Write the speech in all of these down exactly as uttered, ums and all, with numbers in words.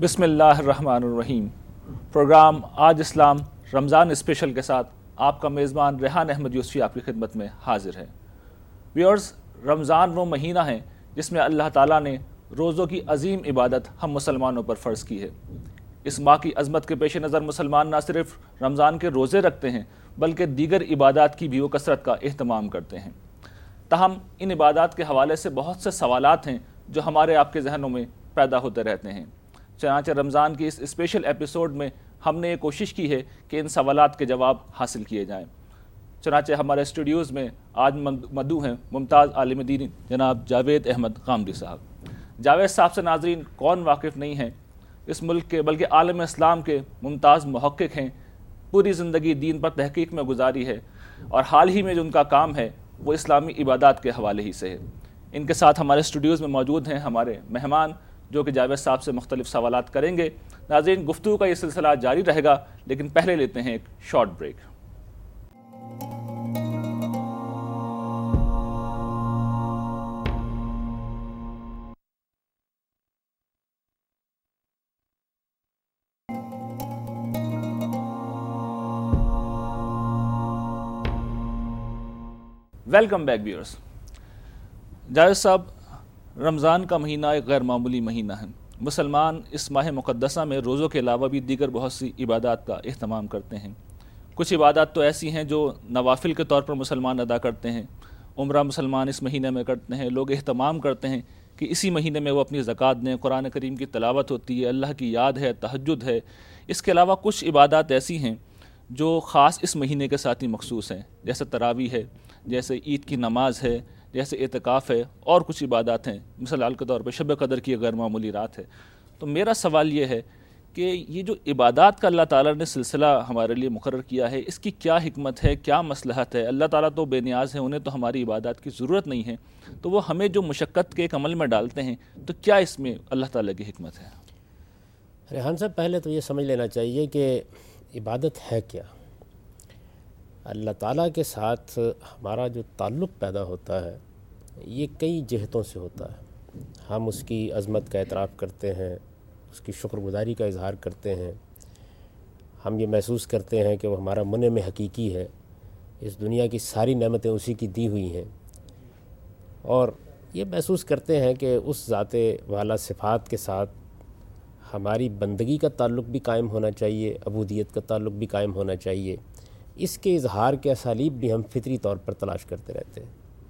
بسم اللہ الرحمن الرحیم۔ پروگرام آج اسلام رمضان اسپیشل کے ساتھ آپ کا میزبان ریحان احمد یوسفی آپ کی خدمت میں حاضر ہے۔ ویورز، رمضان وہ مہینہ ہے جس میں اللہ تعالیٰ نے روزوں کی عظیم عبادت ہم مسلمانوں پر فرض کی ہے۔ اس ماہ کی عظمت کے پیش نظر مسلمان نہ صرف رمضان کے روزے رکھتے ہیں بلکہ دیگر عبادات کی بھی وہ کثرت کا اہتمام کرتے ہیں۔ تاہم ان عبادات کے حوالے سے بہت سے سوالات ہیں جو ہمارے آپ کے ذہنوں میں پیدا ہوتے رہتے ہیں۔ چنانچہ رمضان کی اس اسپیشل ایپیسوڈ میں ہم نے یہ کوشش کی ہے کہ ان سوالات کے جواب حاصل کیے جائیں۔ چنانچہ ہمارے اسٹوڈیوز میں آج مدعو ہیں ممتاز عالم دین جناب جاوید احمد غامدی صاحب۔ جاوید صاحب سے ناظرین کون واقف نہیں ہیں، اس ملک کے بلکہ عالم اسلام کے ممتاز محقق ہیں، پوری زندگی دین پر تحقیق میں گزاری ہے اور حال ہی میں جو ان کا کام ہے وہ اسلامی عبادات کے حوالے ہی سے ہے۔ ان کے ساتھ ہمارے اسٹوڈیوز میں موجود ہیں ہمارے مہمان جو کہ جاوید صاحب سے مختلف سوالات کریں گے۔ ناظرین، گفتگو کا یہ سلسلہ جاری رہے گا لیکن پہلے لیتے ہیں ایک short break. Welcome back viewers. Javed صاحب، رمضان کا مہینہ ایک غیر معمولی مہینہ ہے۔ مسلمان اس ماہ مقدسہ میں روزوں کے علاوہ بھی دیگر بہت سی عبادات کا اہتمام کرتے ہیں۔ کچھ عبادات تو ایسی ہیں جو نوافل کے طور پر مسلمان ادا کرتے ہیں۔ عمرہ مسلمان اس مہینے میں کرتے ہیں۔ لوگ اہتمام کرتے ہیں کہ اسی مہینے میں وہ اپنی زکوٰۃ دیں، قرآن کریم کی تلاوت ہوتی ہے، اللہ کی یاد ہے، تہجد ہے۔ اس کے علاوہ کچھ عبادات ایسی ہیں جو خاص اس مہینے کے ساتھ ہی مخصوص ہیں، جیسے تراویح ہے، جیسے عید کی نماز ہے، جیسے اعتکاف ہے، اور کچھ عبادات ہیں مثال کے طور پہ شب قدر کی غیر معمولی رات ہے۔ تو میرا سوال یہ ہے کہ یہ جو عبادات کا اللہ تعالیٰ نے سلسلہ ہمارے لیے مقرر کیا ہے، اس کی کیا حکمت ہے، کیا مصلحت ہے؟ اللہ تعالیٰ تو بے نیاز ہیں، انہیں تو ہماری عبادات کی ضرورت نہیں ہے، تو وہ ہمیں جو مشقت کے ایک عمل میں ڈالتے ہیں، تو کیا اس میں اللہ تعالیٰ کی حکمت ہے؟ ریحان صاحب، پہلے تو یہ سمجھ لینا چاہیے کہ عبادت ہے کیا۔ اللہ تعالیٰ کے ساتھ ہمارا جو تعلق پیدا ہوتا ہے یہ کئی جہتوں سے ہوتا ہے۔ ہم اس کی عظمت کا اعتراف کرتے ہیں، اس کی شکر گزاری کا اظہار کرتے ہیں، ہم یہ محسوس کرتے ہیں کہ وہ ہمارا منعم حقیقی ہے، اس دنیا کی ساری نعمتیں اسی کی دی ہوئی ہیں، اور یہ محسوس کرتے ہیں کہ اس ذات والا صفات کے ساتھ ہماری بندگی کا تعلق بھی قائم ہونا چاہیے، عبودیت کا تعلق بھی قائم ہونا چاہیے۔ اس کے اظہار کے اسالیب بھی ہم فطری طور پر تلاش کرتے رہتے ہیں۔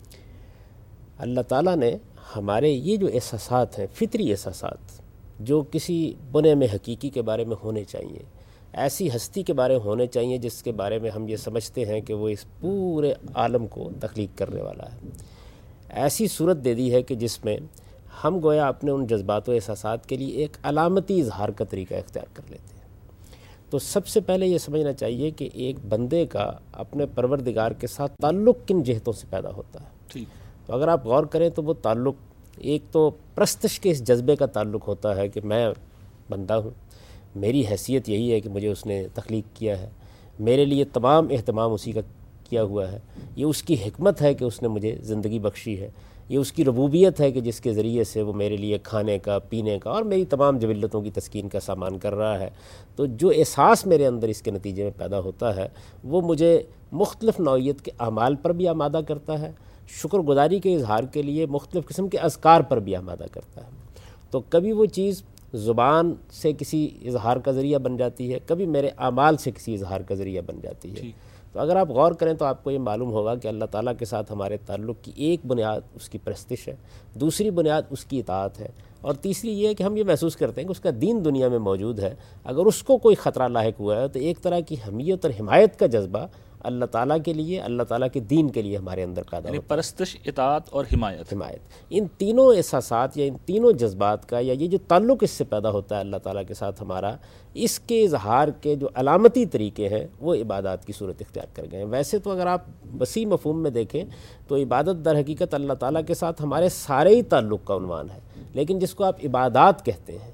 اللہ تعالیٰ نے ہمارے یہ جو احساسات ہیں، فطری احساسات جو کسی منعم حقیقی کے بارے میں ہونے چاہیے، ایسی ہستی کے بارے میں ہونے چاہیے جس کے بارے میں ہم یہ سمجھتے ہیں کہ وہ اس پورے عالم کو تخلیق کرنے والا ہے، ایسی صورت دے دی ہے کہ جس میں ہم گویا اپنے ان جذبات و احساسات کے لیے ایک علامتی اظہار کا طریقہ اختیار کر لیتے ہیں۔ تو سب سے پہلے یہ سمجھنا چاہیے کہ ایک بندے کا اپنے پروردگار کے ساتھ تعلق کن جہتوں سے پیدا ہوتا ہے۔ تو اگر آپ غور کریں تو وہ تعلق ایک تو پرستش کے اس جذبے کا تعلق ہوتا ہے کہ میں بندہ ہوں، میری حیثیت یہی ہے کہ مجھے اس نے تخلیق کیا ہے، میرے لیے تمام اہتمام اسی کا کیا ہوا ہے، یہ اس کی حکمت ہے کہ اس نے مجھے زندگی بخشی ہے، یہ اس کی ربوبیت ہے کہ جس کے ذریعے سے وہ میرے لیے کھانے کا، پینے کا اور میری تمام جبلتوں کی تسکین کا سامان کر رہا ہے۔ تو جو احساس میرے اندر اس کے نتیجے میں پیدا ہوتا ہے وہ مجھے مختلف نوعیت کے اعمال پر بھی آمادہ کرتا ہے، شکر گزاری کے اظہار کے لیے مختلف قسم کے اذکار پر بھی آمادہ کرتا ہے۔ تو کبھی وہ چیز زبان سے کسی اظہار کا ذریعہ بن جاتی ہے، کبھی میرے اعمال سے کسی اظہار کا ذریعہ بن جاتی ہے۔ تو اگر آپ غور کریں تو آپ کو یہ معلوم ہوگا کہ اللہ تعالیٰ کے ساتھ ہمارے تعلق کی ایک بنیاد اس کی پرستش ہے، دوسری بنیاد اس کی اطاعت ہے، اور تیسری یہ ہے کہ ہم یہ محسوس کرتے ہیں کہ اس کا دین دنیا میں موجود ہے۔ اگر اس کو کوئی خطرہ لاحق ہوا ہے تو ایک طرح کی حمیت اور حمایت کا جذبہ اللہ تعالیٰ کے لیے، اللہ تعالیٰ کے دین کے لیے ہمارے اندر پیدا ہوتا ہے۔ پرستش، اطاعت اور حمایت حمایت ان تینوں احساسات یا ان تینوں جذبات کا یا یہ جو تعلق اس سے پیدا ہوتا ہے اللہ تعالیٰ کے ساتھ ہمارا، اس کے اظہار کے جو علامتی طریقے ہیں وہ عبادات کی صورت اختیار کر گئے ہیں۔ ویسے تو اگر آپ وسیع مفہوم میں دیکھیں تو عبادت در حقیقت اللہ تعالیٰ کے ساتھ ہمارے سارے ہی تعلق کا عنوان ہے، لیکن جس کو آپ عبادات کہتے ہیں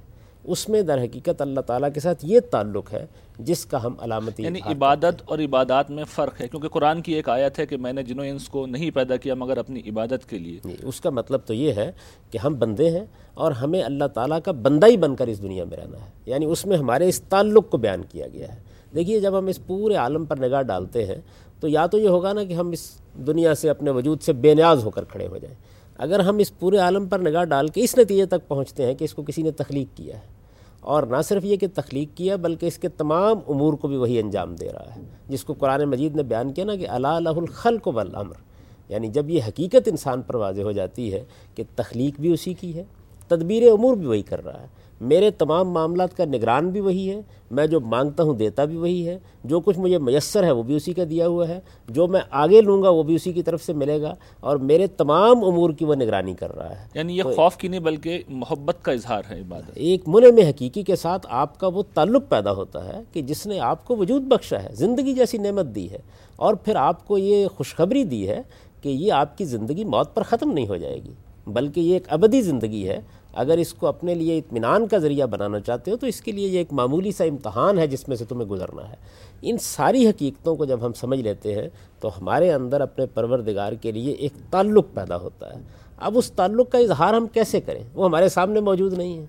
اس میں در حقیقت اللہ تعالیٰ کے ساتھ یہ تعلق ہے جس کا ہم علامتی یعنی عبادت اور عبادات میں فرق ہے، کیونکہ قرآن کی ایک آیت ہے کہ میں نے جن و انس کو نہیں پیدا کیا مگر اپنی عبادت کے لیے. اس کا مطلب تو یہ ہے کہ ہم بندے ہیں اور ہمیں اللہ تعالیٰ کا بندہ ہی بن کر اس دنیا میں رہنا ہے، یعنی اس میں ہمارے اس تعلق کو بیان کیا گیا ہے. دیکھیے جب ہم اس پورے عالم پر نگاہ ڈالتے ہیں تو یا تو یہ ہوگا نا کہ ہم اس دنیا سے اپنے وجود سے بے نیاز ہو کر کھڑے ہو جائیں. اگر ہم اس پورے عالم پر نگاہ ڈال کے اس نتیجے تک پہنچتے ہیں کہ اس کو کسی نے تخلیق کیا ہے، اور نہ صرف یہ کہ تخلیق کیا بلکہ اس کے تمام امور کو بھی وہی انجام دے رہا ہے، جس کو قرآن مجید نے بیان کیا نا کہ الا لہ الخلق والامر، یعنی جب یہ حقیقت انسان پر واضح ہو جاتی ہے کہ تخلیق بھی اسی کی ہے، تدبیر امور بھی وہی کر رہا ہے، میرے تمام معاملات کا نگران بھی وہی ہے، میں جو مانگتا ہوں دیتا بھی وہی ہے، جو کچھ مجھے میسر ہے وہ بھی اسی کا دیا ہوا ہے، جو میں آگے لوں گا وہ بھی اسی کی طرف سے ملے گا، اور میرے تمام امور کی وہ نگرانی کر رہا ہے. یعنی یہ خوف کی نہیں بلکہ محبت کا اظہار ہے عبادت. ایک منعم حقیقی کے ساتھ آپ کا وہ تعلق پیدا ہوتا ہے کہ جس نے آپ کو وجود بخشا ہے، زندگی جیسی نعمت دی ہے، اور پھر آپ کو یہ خوشخبری دی ہے کہ یہ آپ کی زندگی موت پر ختم نہیں ہو جائے گی بلکہ یہ ایک ابدی زندگی ہے. اگر اس کو اپنے لیے اطمینان کا ذریعہ بنانا چاہتے ہو تو اس کے لیے یہ ایک معمولی سا امتحان ہے جس میں سے تمہیں گزرنا ہے. ان ساری حقیقتوں کو جب ہم سمجھ لیتے ہیں تو ہمارے اندر اپنے پروردگار کے لیے ایک تعلق پیدا ہوتا ہے. اب اس تعلق کا اظہار ہم کیسے کریں؟ وہ ہمارے سامنے موجود نہیں ہے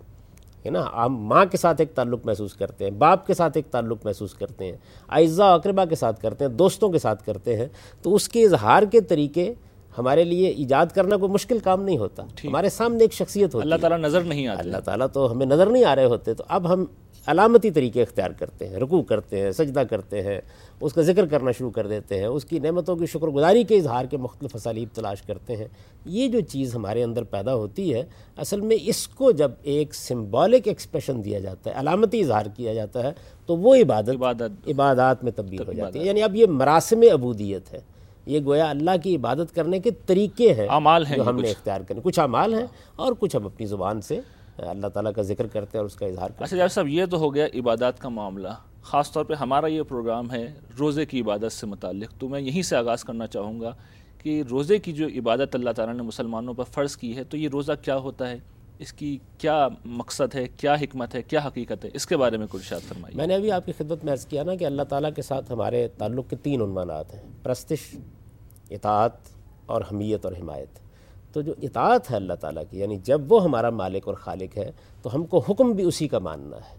ہے نا. ہم ماں کے ساتھ ایک تعلق محسوس کرتے ہیں، باپ کے ساتھ ایک تعلق محسوس کرتے ہیں، اعزاء و اقربا کے ساتھ کرتے ہیں، دوستوں کے ساتھ کرتے ہیں، تو اس کے اظہار کے طریقے ہمارے لیے ایجاد کرنا کوئی مشکل کام نہیں ہوتا. ہمارے سامنے ایک شخصیت ہوتی ہے، اللہ تعالیٰ نظر نہیں آتے، اللہ تعالیٰ تو ہمیں نظر نہیں آ رہے ہوتے، تو اب ہم علامتی طریقے اختیار کرتے ہیں، رکوع کرتے ہیں، سجدہ کرتے ہیں، اس کا ذکر کرنا شروع کر دیتے ہیں، اس کی نعمتوں کی شکر گزاری کے اظہار کے مختلف اسالیب تلاش کرتے ہیں. یہ جو چیز ہمارے اندر پیدا ہوتی ہے، اصل میں اس کو جب ایک سمبولک ایکسپریشن دیا جاتا ہے، علامتی اظہار کیا جاتا ہے، تو وہ عبادت عبادت عبادات میں تبدیل ہو جاتی ہے. یعنی اب یہ مراسم عبودیت ہے، یہ گویا اللہ کی عبادت کرنے کے طریقے ہیں اعمال ہیں جو ہم نے اختیار کرنے. کچھ اعمال ہیں اور کچھ ہم اپنی زبان سے اللہ تعالیٰ کا ذکر کرتے ہیں اور اس کا اظہار کرتے ہیں. اچھا جاوید صاحب، یہ تو ہو گیا عبادات کا معاملہ. خاص طور پہ ہمارا یہ پروگرام ہے روزے کی عبادت سے متعلق، تو میں یہیں سے آغاز کرنا چاہوں گا کہ روزے کی جو عبادت اللہ تعالیٰ نے مسلمانوں پر فرض کی ہے، تو یہ روزہ کیا ہوتا ہے، اس کی کیا مقصد ہے، کیا حکمت ہے، کیا حقیقت ہے، اس کے بارے میں کچھ ارشاد فرمائیے. میں نے ابھی آپ کی خدمت میں عرض کیا نا کہ اللہ تعالیٰ کے ساتھ ہمارے تعلق کے تین عنوانات ہیں: پرستش، اطاعت اور حمیت اور حمایت. تو جو اطاعت ہے اللہ تعالیٰ کی، یعنی جب وہ ہمارا مالک اور خالق ہے تو ہم کو حکم بھی اسی کا ماننا ہے.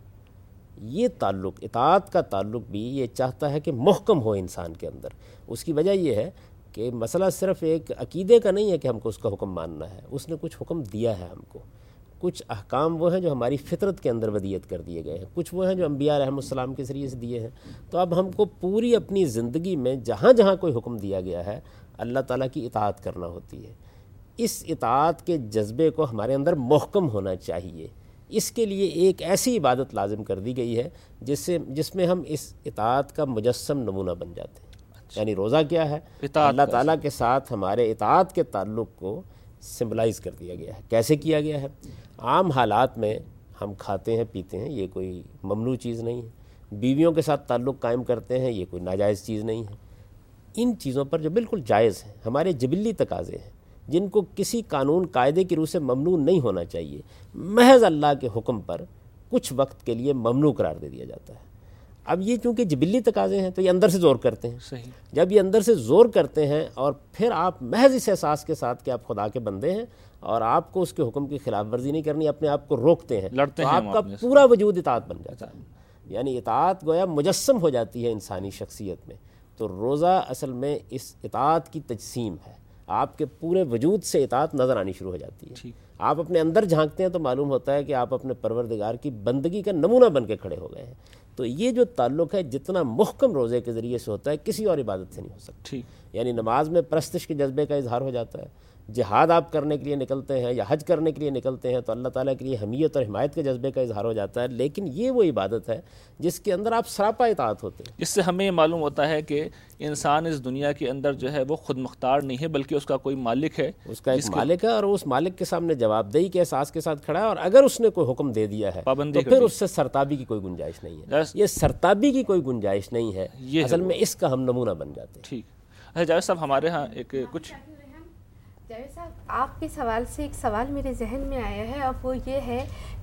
یہ تعلق، اطاعت کا تعلق بھی یہ چاہتا ہے کہ محکم ہو انسان کے اندر. اس کی وجہ یہ ہے کہ مسئلہ صرف ایک عقیدے کا نہیں ہے کہ ہم کو اس کا حکم ماننا ہے، اس نے کچھ حکم دیا ہے ہم کو. کچھ احکام وہ ہیں جو ہماری فطرت کے اندر ودیت کر دیے گئے ہیں، کچھ وہ ہیں جو انبیاء رحمۃ السلام کے ذریعے سے دیے ہیں. تو اب ہم کو پوری اپنی زندگی میں جہاں جہاں کوئی حکم دیا گیا ہے اللہ تعالیٰ کی اطاعت کرنا ہوتی ہے. اس اطاعت کے جذبے کو ہمارے اندر محکم ہونا چاہیے. اس کے لیے ایک ایسی عبادت لازم کر دی گئی ہے جس سے جس میں ہم اس اطاعت کا مجسم نمونہ بن جاتے ہیں. اچھا. یعنی روزہ کیا ہے؟ اللہ تعالیٰ کے ساتھ ہمارے اطاعت کے تعلق کو سمبلائز کر دیا گیا ہے. کیسے کیا گیا ہے؟ عام حالات میں ہم کھاتے ہیں پیتے ہیں، یہ کوئی ممنوع چیز نہیں ہے. بیویوں کے ساتھ تعلق قائم کرتے ہیں، یہ کوئی ناجائز چیز نہیں ہے. ان چیزوں پر جو بالکل جائز ہیں، ہمارے جبلی تقاضے ہیں جن کو کسی قانون قاعدے کی روح سے ممنوع نہیں ہونا چاہیے، محض اللہ کے حکم پر کچھ وقت کے لیے ممنوع قرار دے دیا جاتا ہے. اب یہ چونکہ جبلی تقاضے ہیں تو یہ اندر سے زور کرتے ہیں. صحیح. جب یہ اندر سے زور کرتے ہیں اور پھر آپ محض اس احساس کے ساتھ کہ آپ خدا کے بندے ہیں اور آپ کو اس کے حکم کی خلاف ورزی نہیں کرنی، اپنے آپ کو روکتے ہیں، لڑتے تو ہیں، آپ کا پورا وجود اطاعت بن جاتا ہے. یعنی اطاعت گویا مجسم ہو جاتی ہے انسانی شخصیت میں. تو روزہ اصل میں اس اطاعت کی تجسیم ہے. آپ کے پورے وجود سے اطاعت نظر آنی شروع ہو جاتی ہے. آپ اپنے اندر جھانکتے ہیں تو معلوم ہوتا ہے کہ آپ اپنے پروردگار کی بندگی کا نمونہ بن کے کھڑے ہو گئے ہیں. تو یہ جو تعلق ہے جتنا محکم روزے کے ذریعے سے ہوتا ہے کسی اور عبادت سے نہیں ہو سکتا. یعنی نماز میں پرستش کے جذبے کا اظہار ہو جاتا ہے. جہاد آپ کرنے کے لیے نکلتے ہیں یا حج کرنے کے لیے نکلتے ہیں تو اللہ تعالیٰ کے لیے حمیت اور حمایت کے جذبے کا اظہار ہو جاتا ہے. لیکن یہ وہ عبادت ہے جس کے اندر آپ سراپا اطاعت ہوتے ہیں. اس سے ہمیں یہ معلوم ہوتا ہے کہ انسان اس دنیا کے اندر جو ہے وہ خود مختار نہیں ہے بلکہ اس کا کوئی مالک ہے، اس کا ایک مالک ہے اور اس مالک کے سامنے جواب دہی کے احساس کے ساتھ کھڑا ہے. اور اگر اس نے کوئی حکم دے دیا ہے تو پھر اس سے سرتابی کی کوئی گنجائش نہیں ہے. یہ سرتابی کی کوئی گنجائش نہیں ہے، اصل میں اس کا ہم نمونہ بن جاتے ہیں. ٹھیک. اچھا جاوید صاحب، ہمارے ہاں ایک کچھ جاوید صاحب، آپ کے سوال سے ایک سوال میرے ذہن میں آیا ہے اور وہ یہ ہے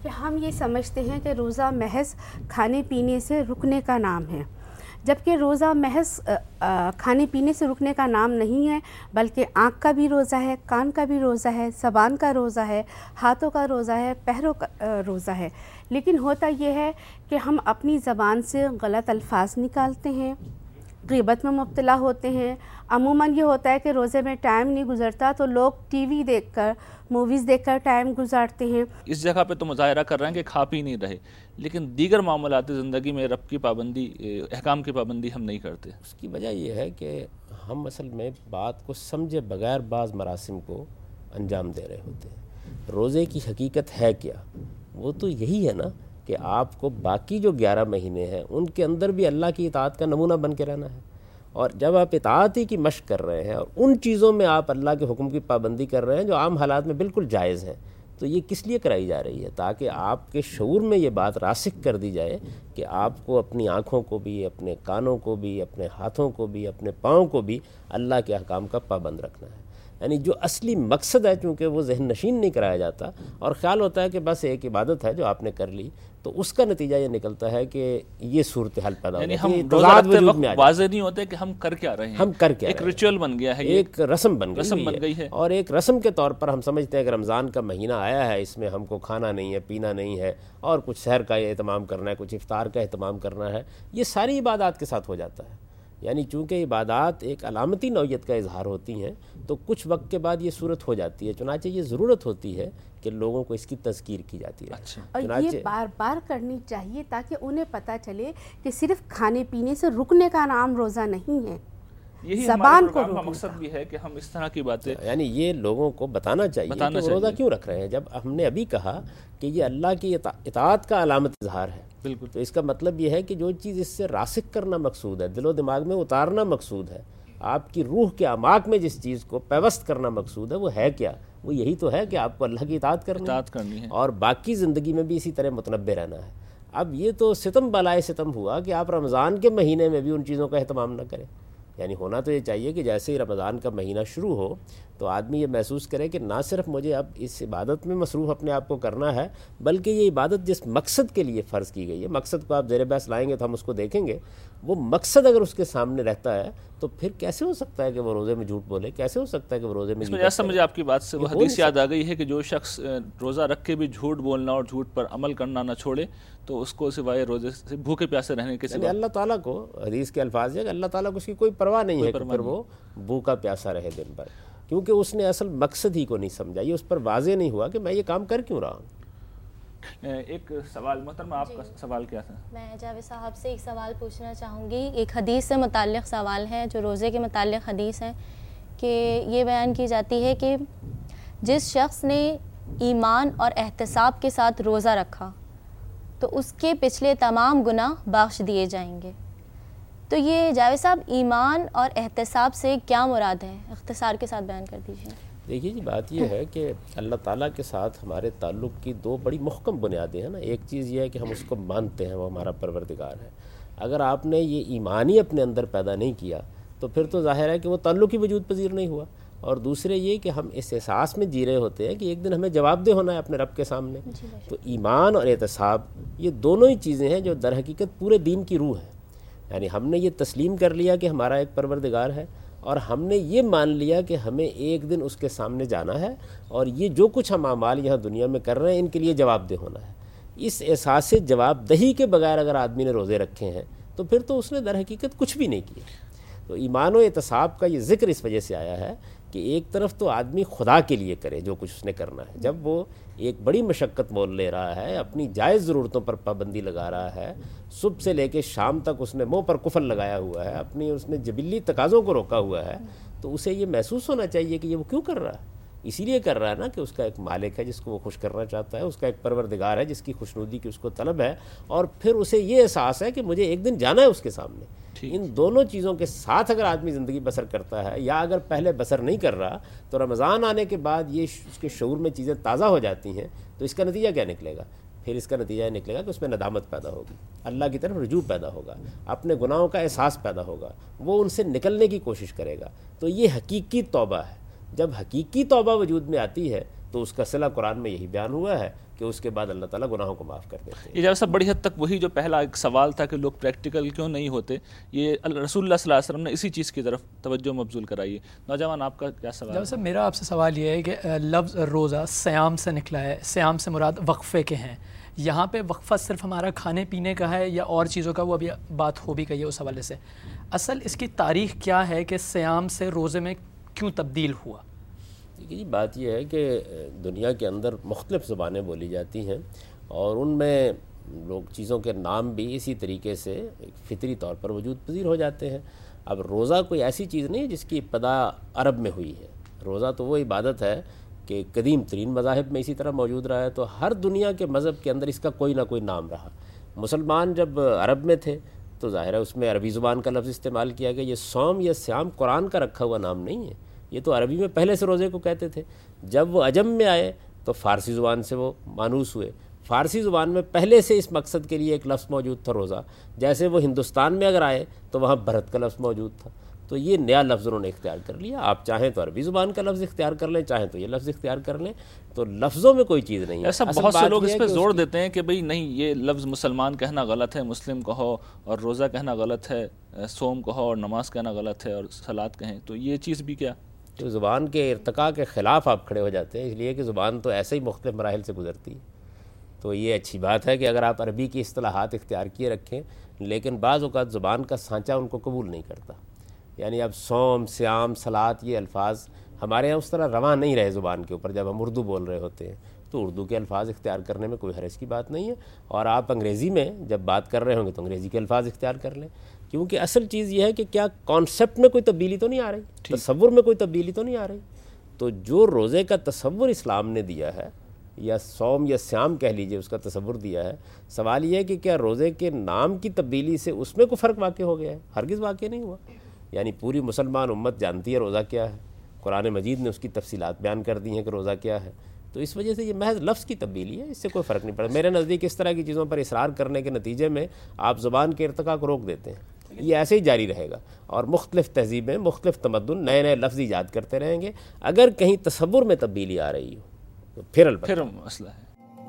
کہ ہم یہ سمجھتے ہیں کہ روزہ محض کھانے پینے سے رکنے کا نام ہے، جبکہ روزہ محض کھانے پینے سے رکنے کا نام نہیں ہے، بلکہ آنکھ کا بھی روزہ ہے، کان کا بھی روزہ ہے، زبان کا روزہ ہے، ہاتھوں کا روزہ ہے، پیروں کا روزہ ہے۔ لیکن ہوتا یہ ہے کہ ہم اپنی زبان سے غلط الفاظ نکالتے ہیں، غیبت میں مبتلا ہوتے ہیں۔ عموماً یہ ہوتا ہے کہ روزے میں ٹائم نہیں گزرتا تو لوگ ٹی وی دیکھ کر، موویز دیکھ کر ٹائم گزارتے ہیں۔ اس جگہ پہ تو مظاہرہ کر رہے ہیں کہ کھا پی نہیں رہے، لیکن دیگر معاملات زندگی میں رب کی پابندی، احکام کی پابندی ہم نہیں کرتے۔ اس کی وجہ یہ ہے کہ ہم اصل میں بات کو سمجھے بغیر بعض مراسم کو انجام دے رہے ہوتے ہیں۔ روزے کی حقیقت ہے کیا؟ وہ تو یہی ہے نا کہ آپ کو باقی جو گیارہ مہینے ہیں ان کے اندر بھی اللہ کی اطاعت کا نمونہ بن کے رہنا ہے، اور جب آپ اطاعت ہی کی مشق کر رہے ہیں اور ان چیزوں میں آپ اللہ کے حکم کی پابندی کر رہے ہیں جو عام حالات میں بالکل جائز ہیں، تو یہ کس لیے کرائی جا رہی ہے؟ تاکہ آپ کے شعور میں یہ بات راسخ کر دی جائے کہ آپ کو اپنی آنکھوں کو بھی، اپنے کانوں کو بھی، اپنے ہاتھوں کو بھی، اپنے پاؤں کو بھی اللہ کے احکام کا پابند رکھنا ہے۔ یعنی جو اصلی مقصد ہے، چونکہ وہ ذہن نشین نہیں کرایا جاتا اور خیال ہوتا ہے کہ بس ایک عبادت ہے جو آپ نے کر لی، تو اس کا نتیجہ یہ نکلتا ہے کہ یہ صورتحال پیدا ہو یعنی جاتی ہے، ہم روزہ رکھتے وقت واضح نہیں ہوتے کہ ہم کر کیا رہے ہیں، ہم کر کیا ایک ریچول بن گیا ہے، ایک رسم بن رسم بن گئی ہے، اور ایک رسم کے طور پر ہم سمجھتے ہیں کہ رمضان کا مہینہ آیا ہے، اس میں ہم کو کھانا نہیں ہے، پینا نہیں ہے، اور کچھ سحر کا اہتمام کرنا ہے، کچھ افطار کا اہتمام کرنا ہے۔ یہ ساری عبادات کے ساتھ ہو جاتا ہے۔ یعنی چونکہ عبادات ایک علامتی نوعیت کا اظہار ہوتی ہیں تو کچھ وقت کے بعد یہ صورت ہو جاتی ہے، چنانچہ یہ ضرورت ہوتی ہے کہ لوگوں کو اس کی تذکیر کی جاتی ہے۔ اچھا، اور یہ بار بار کرنی چاہیے تاکہ انہیں پتہ چلے کہ صرف کھانے پینے سے رکنے کا نام روزہ نہیں ہے، یہی زبان کو ہمارے مقصد بھی ہے کہ ہم اس طرح کی باتیں، یعنی یہ لوگوں کو بتانا چاہیے کہ وہ روزہ کیوں رکھ رہے ہیں۔ جب ہم نے ابھی کہا کہ یہ اللہ کی اطاعت کا علامت اظہار ہے، بالکل، تو اس کا مطلب یہ ہے کہ جو چیز اس سے راسخ کرنا مقصود ہے، دل و دماغ میں اتارنا مقصود ہے، آپ کی روح کے اعماق میں جس چیز کو پیوست کرنا مقصود ہے، وہ ہے کیا؟ وہ یہی تو ہے کہ آپ کو اللہ کی اطاعت کرنی اطاعت کرنی ہے اور باقی زندگی میں بھی اسی طرح متنبع رہنا ہے۔ اب یہ تو ستم بالائے ستم ہوا کہ آپ رمضان کے مہینے میں بھی ان چیزوں کا اہتمام نہ کریں۔ یعنی ہونا تو یہ چاہیے کہ جیسے ہی رمضان کا مہینہ شروع ہو تو آدمی یہ محسوس کرے کہ نہ صرف مجھے اب اس عبادت میں مصروف اپنے آپ کو کرنا ہے، بلکہ یہ عبادت جس مقصد کے لیے فرض کی گئی ہے، مقصد کو آپ زیر بحث لائیں گے تو ہم اس کو دیکھیں گے، وہ مقصد اگر اس کے سامنے رہتا ہے تو پھر کیسے ہو سکتا ہے کہ وہ روزے میں جھوٹ بولے؟ کیسے ہو سکتا ہے کہ وہ روزے میں؟ اس میں جیسا مجھے آپ کی بات سے وہ حدیث یاد آ گئی ہے کہ جو شخص روزہ رکھ کے بھی جھوٹ بولنا اور جھوٹ پر عمل کرنا نہ چھوڑے تو اس کو سوائے روزے سے بھوکے پیاسے رہنے کے سوا، اللہ تعالیٰ کو حدیث کے الفاظ ہے کہ اللہ تعالیٰ کو اس کی کوئی پرواہ نہیں ہے کہ پھر وہ بھوکا پیاسا رہے دن بھر، کیونکہ اس نے اصل مقصد ہی کو نہیں سمجھا، یہ اس پر واضح نہیں ہوا کہ میں یہ کام کر کیوں رہا ہوں۔ ایک سوال محترمہ، آپ کا سوال کیا تھا؟ میں جاوید صاحب سے ایک سوال پوچھنا چاہوں گی، ایک حدیث سے متعلق سوال ہے جو روزے کے متعلق حدیث ہے، کہ یہ بیان کی جاتی ہے کہ جس شخص نے ایمان اور احتساب کے ساتھ روزہ رکھا تو اس کے پچھلے تمام گناہ بخش دیے جائیں گے۔ تو یہ جاوید صاحب ایمان اور احتساب سے کیا مراد ہے؟ اختصار کے ساتھ بیان کر دیجیے۔ دیکھیے جی، بات یہ ہے کہ اللہ تعالیٰ کے ساتھ ہمارے تعلق کی دو بڑی محکم بنیادیں ہیں نا۔ ایک چیز یہ ہے کہ ہم اس کو مانتے ہیں، وہ ہمارا پروردگار ہے۔ اگر آپ نے یہ ایمان ہی اپنے اندر پیدا نہیں کیا تو پھر تو ظاہر ہے کہ وہ تعلق ہی وجود پذیر نہیں ہوا۔ اور دوسرے یہ کہ ہم اس احساس میں جی رہے ہوتے ہیں کہ ایک دن ہمیں جواب دہ ہونا ہے اپنے رب کے سامنے۔ تو ایمان اور احتساب یہ دونوں ہی چیزیں ہیں جو در حقیقت پورے دین کی روح ہے۔ یعنی ہم نے یہ تسلیم کر لیا کہ ہمارا ایک پروردگار ہے، اور ہم نے یہ مان لیا کہ ہمیں ایک دن اس کے سامنے جانا ہے، اور یہ جو کچھ ہم اعمال یہاں دنیا میں کر رہے ہیں ان کے لیے جواب دہ ہونا ہے۔ اس احساس سے جواب دہی کے بغیر اگر آدمی نے روزے رکھے ہیں تو پھر تو اس نے در حقیقت کچھ بھی نہیں کیا۔ تو ایمان و احتساب کا یہ ذکر اس وجہ سے آیا ہے کہ ایک طرف تو آدمی خدا کے لیے کرے جو کچھ اس نے کرنا ہے، جب وہ ایک بڑی مشقت مول لے رہا ہے، اپنی جائز ضرورتوں پر پابندی لگا رہا ہے، صبح سے لے کے شام تک اس نے منہ پر کفل لگایا ہوا ہے، اپنی اس نے جبلی تقاضوں کو روکا ہوا ہے، تو اسے یہ محسوس ہونا چاہیے کہ یہ وہ کیوں کر رہا ہے۔ اسی لیے کر رہا ہے نا کہ اس کا ایک مالک ہے جس کو وہ خوش کرنا چاہتا ہے، اس کا ایک پروردگار ہے جس کی خوشنودی کی اس کو طلب ہے، اور پھر اسے یہ احساس ہے کہ مجھے ایک دن جانا ہے اس کے سامنے۔ ان دونوں چیزوں کے ساتھ اگر آدمی زندگی بسر کرتا ہے، یا اگر پہلے بسر نہیں کر رہا تو رمضان آنے کے بعد یہ اس کے شعور میں چیزیں تازہ ہو جاتی ہیں، تو اس کا نتیجہ کیا نکلے گا؟ پھر اس کا نتیجہ یہ نکلے گا کہ اس میں ندامت پیدا ہوگی، اللہ کی طرف رجوع پیدا ہوگا، اپنے گناہوں کا احساس پیدا ہوگا، وہ ان سے نکلنے کی کوشش کرے گا۔ تو یہ حقیقی توبہ ہے۔ جب حقیقی توبہ وجود میں آتی ہے تو اس کا صلہ قرآن میں یہی بیان ہوا ہے کہ اس کے بعد اللہ تعالیٰ گناہوں کو معاف کر دیتے ہیں۔ یہ جیسا بڑی حد تک وہی جو پہلا ایک سوال تھا کہ لوگ پریکٹیکل کیوں نہیں ہوتے، یہ رسول اللہ صلی اللہ علیہ وسلم نے اسی چیز کی طرف توجہ مبذول کرائی ہے۔ نوجوان آپ کا کیا سوال ہے؟ صاحب میرا آپ سے سوال یہ ہے کہ لفظ روزہ سیام سے نکلا ہے، سیام سے مراد وقفے کے ہیں، یہاں پہ وقفہ صرف ہمارا کھانے پینے کا ہے یا اور چیزوں کا؟ وہ ابھی بات ہو بھی گئی ہے اس حوالے سے۔ اصل اس کی تاریخ کیا ہے کہ سیام سے روزے میں کیوں تبدیل ہوا؟ دیکھیے بات یہ ہے کہ دنیا کے اندر مختلف زبانیں بولی جاتی ہیں اور ان میں لوگ چیزوں کے نام بھی اسی طریقے سے فطری طور پر وجود پذیر ہو جاتے ہیں۔ اب روزہ کوئی ایسی چیز نہیں جس کی ابتدا عرب میں ہوئی ہے، روزہ تو وہ عبادت ہے کہ قدیم ترین مذاہب میں اسی طرح موجود رہا ہے، تو ہر دنیا کے مذہب کے اندر اس کا کوئی نہ کوئی نام رہا۔ مسلمان جب عرب میں تھے تو ظاہر ہے اس میں عربی زبان کا لفظ استعمال کیا گیا۔ یہ صوم یا سیام قرآن کا رکھا ہوا نام نہیں ہے، یہ تو عربی میں پہلے سے روزے کو کہتے تھے۔ جب وہ عجم میں آئے تو فارسی زبان سے وہ مانوس ہوئے، فارسی زبان میں پہلے سے اس مقصد کے لیے ایک لفظ موجود تھا روزہ، جیسے وہ ہندوستان میں اگر آئے تو وہاں بھرت کا لفظ موجود تھا، تو یہ نیا لفظ انہوں نے اختیار کر لیا۔ آپ چاہیں تو عربی زبان کا لفظ اختیار کر لیں، چاہیں تو یہ لفظ اختیار کر لیں، تو لفظوں میں کوئی چیز نہیں ہے۔ ایسا بہت سے لوگ اس پہ زور دیتے ہیں کہ بھئی نہیں، یہ لفظ مسلمان کہنا غلط ہے، مسلم کہو، اور روزہ کہنا غلط ہے، صوم کہو اور نماز کہنا غلط ہے، اور صلاۃ کہیں، تو یہ چیز بھی کیا؟ تو زبان کے ارتقاء کے خلاف آپ کھڑے ہو جاتے ہیں، اس لیے کہ زبان تو ایسے ہی مختلف مراحل سے گزرتی ہے۔ تو یہ اچھی بات ہے کہ اگر آپ عربی کی اصطلاحات اختیار کیے رکھیں، لیکن بعض اوقات زبان کا سانچہ ان کو قبول نہیں کرتا، یعنی اب صوم، سیام، صلاۃ یہ الفاظ ہمارے یہاں اس طرح رواں نہیں رہے زبان کے اوپر۔ جب ہم اردو بول رہے ہوتے ہیں تو اردو کے الفاظ اختیار کرنے میں کوئی حرج کی بات نہیں ہے، اور آپ انگریزی میں جب بات کر رہے ہوں گے تو انگریزی کے الفاظ اختیار کر لیں، کیونکہ اصل چیز یہ ہے کہ کیا کانسیپٹ میں کوئی تبدیلی تو نہیں آ رہی، تصور میں کوئی تبدیلی تو نہیں آ رہی۔ تو جو روزے کا تصور اسلام نے دیا ہے، یا صوم یا سیام کہہ لیجئے اس کا تصور دیا ہے، سوال یہ ہے کہ کیا روزے کے نام کی تبدیلی سے اس میں کوئی فرق واقع ہو گیا ہے؟ ہرگز واقع نہیں ہوا۔ یعنی پوری مسلمان امت جانتی ہے روزہ کیا ہے، قرآن مجید نے اس کی تفصیلات بیان کر دی ہیں کہ روزہ کیا ہے، تو اس وجہ سے یہ محض لفظ کی تبدیلی ہے، اس سے کوئی فرق نہیں پڑا۔ میرے نزدیک اس طرح کی چیزوں پر اصرار کرنے کے نتیجے میں آپ زبان کے ارتقاء کو روک دیتے ہیں، یہ ایسے ہی جاری رہے گا، اور مختلف تہذیبیں، مختلف تمدن نئے نئے لفظ ایجاد کرتے رہیں گے۔ اگر کہیں تصور میں تبدیلی آ رہی ہو تو پھر البتہ پھر مسئلہ ہے۔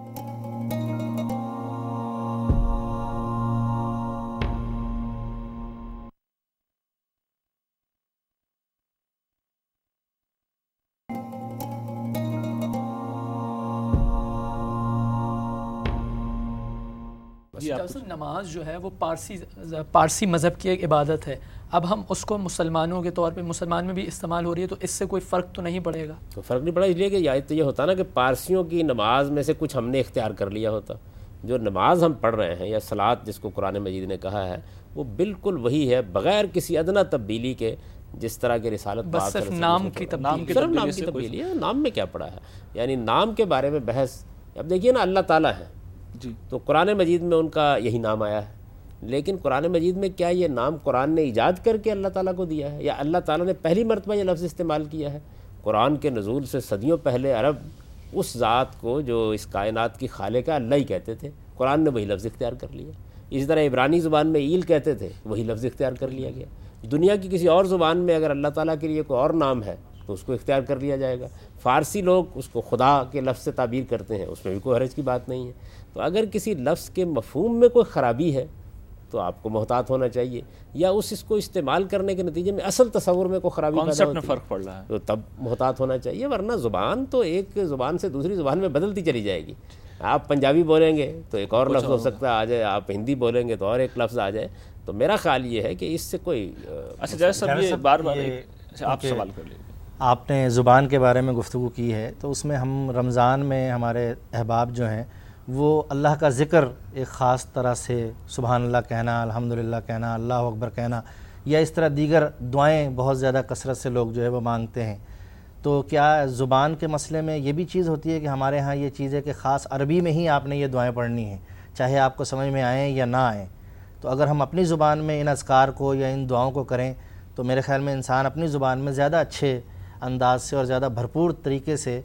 نماز جو ہے وہ پارسی پارسی مذہب کی ایک عبادت ہے، اب ہم اس کو مسلمانوں کے طور پہ مسلمان میں بھی استعمال ہو رہی ہے، تو اس سے کوئی فرق تو نہیں پڑے گا؟ تو فرق نہیں پڑا، اس لیے کہ یا تو یہ ہوتا نا کہ پارسیوں کی نماز میں سے کچھ ہم نے اختیار کر لیا ہوتا۔ جو نماز ہم پڑھ رہے ہیں یا صلاۃ جس کو قرآن مجید نے کہا ہے، وہ بالکل وہی ہے بغیر کسی ادنیٰ تبدیلی کے، جس طرح کے رسالت بس صرف نام کی تبدیلی، صرف نام کی تبدیلی ہے۔ نام میں کیا پڑا ہے؟ یعنی نام کے بارے میں بحث، اب دیکھیے نا اللہ تعالیٰ ہے جی، تو قرآن مجید میں ان کا یہی نام آیا ہے، لیکن قرآن مجید میں کیا یہ نام قرآن نے ایجاد کر کے اللہ تعالیٰ کو دیا ہے، یا اللہ تعالیٰ نے پہلی مرتبہ یہ لفظ استعمال کیا ہے؟ قرآن کے نزول سے صدیوں پہلے عرب اس ذات کو جو اس کائنات کی خالق ہے اللہ ہی کہتے تھے، قرآن نے وہی لفظ اختیار کر لیا۔ اسی طرح عبرانی زبان میں ایل کہتے تھے، وہی لفظ اختیار کر لیا گیا۔ دنیا کی کسی اور زبان میں اگر اللہ تعالیٰ کے لیے کوئی اور نام ہے تو اس کو اختیار کر لیا جائے گا۔ فارسی لوگ اس کو خدا کے لفظ سے تعبیر کرتے ہیں، اس میں بھی کوئی حرج کی بات نہیں ہے۔ تو اگر کسی لفظ کے مفہوم میں کوئی خرابی ہے تو آپ کو محتاط ہونا چاہیے، یا اس اس کو استعمال کرنے کے نتیجے میں اصل تصور میں کوئی خرابی پیدا ہوتی ہے، فرق پڑ رہا ہے، تو تب محتاط ہونا چاہیے، ورنہ زبان تو ایک زبان سے دوسری زبان میں بدلتی چلی جائے گی۔ آپ پنجابی بولیں گے تو ایک اور لفظ ہو سکتا ہے آ جائے، آپ ہندی بولیں گے تو اور ایک لفظ آ جائے۔ تو میرا خیال یہ ہے کہ اس سے کوئی اچھا جیسے سب یہ بار بار آپ سوال کر لیجیے۔ آپ نے زبان کے بارے میں گفتگو کی ہے، تو اس میں ہم رمضان میں ہمارے احباب جو ہیں وہ اللہ کا ذکر ایک خاص طرح سے سبحان اللہ کہنا، الحمدللہ کہنا، اللہ اکبر کہنا، یا اس طرح دیگر دعائیں بہت زیادہ کثرت سے لوگ جو ہے وہ مانگتے ہیں، تو کیا زبان کے مسئلے میں یہ بھی چیز ہوتی ہے کہ ہمارے ہاں یہ چیز ہے کہ خاص عربی میں ہی آپ نے یہ دعائیں پڑھنی ہیں، چاہے آپ کو سمجھ میں آئیں یا نہ آئیں؟ تو اگر ہم اپنی زبان میں ان اذکار کو یا ان دعاؤں کو کریں تو میرے خیال میں انسان اپنی زبان میں زیادہ اچھے انداز سے اور زیادہ بھرپور طریقے سے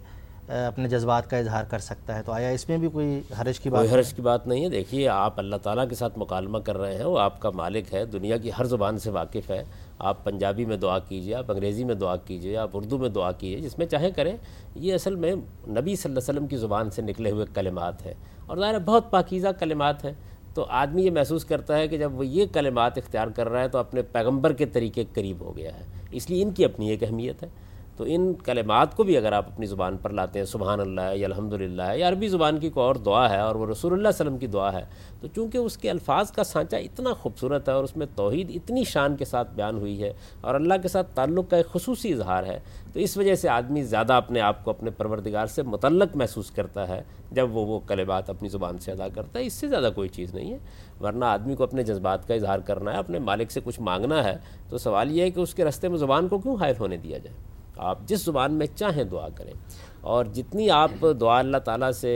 اپنے جذبات کا اظہار کر سکتا ہے، تو آیا اس میں بھی کوئی حرج کی بات؟ کوئی حرج کی بات نہیں ہے. دیکھیے آپ اللہ تعالیٰ کے ساتھ مکالمہ کر رہے ہیں، وہ آپ کا مالک ہے، دنیا کی ہر زبان سے واقف ہے. آپ پنجابی میں دعا کیجئے، آپ انگریزی میں دعا کیجئے، آپ اردو میں دعا کیجئے، جس میں چاہیں کریں. یہ اصل میں نبی صلی اللہ علیہ وسلم کی زبان سے نکلے ہوئے کلمات ہیں، اور ظاہر ہے بہت پاکیزہ کلمات ہیں. تو آدمی یہ محسوس کرتا ہے کہ جب وہ یہ کلمات اختیار کر رہا ہے تو اپنے پیغمبر کے طریقے قریب ہو گیا ہے، اس لیے ان کی اپنی ایک اہمیت ہے. تو ان کلمات کو بھی اگر آپ اپنی زبان پر لاتے ہیں، سبحان اللہ ہے یا الحمدللہ ہے یا عربی زبان کی کوئی اور دعا ہے اور وہ رسول اللہ صلی اللہ علیہ وسلم کی دعا ہے، تو چونکہ اس کے الفاظ کا سانچہ اتنا خوبصورت ہے اور اس میں توحید اتنی شان کے ساتھ بیان ہوئی ہے اور اللہ کے ساتھ تعلق کا ایک خصوصی اظہار ہے، تو اس وجہ سے آدمی زیادہ اپنے آپ کو اپنے پروردگار سے متعلق محسوس کرتا ہے جب وہ وہ کلمات اپنی زبان سے ادا کرتا ہے. اس سے زیادہ کوئی چیز نہیں ہے. ورنہ آدمی کو اپنے جذبات کا اظہار کرنا ہے، اپنے مالک سے کچھ مانگنا ہے، تو سوال یہ ہے کہ اس کے راستے میں زبان کو کیوں حائل ہونے دیا جائے. آپ جس زبان میں چاہیں دعا کریں، اور جتنی آپ دعا اللہ تعالیٰ سے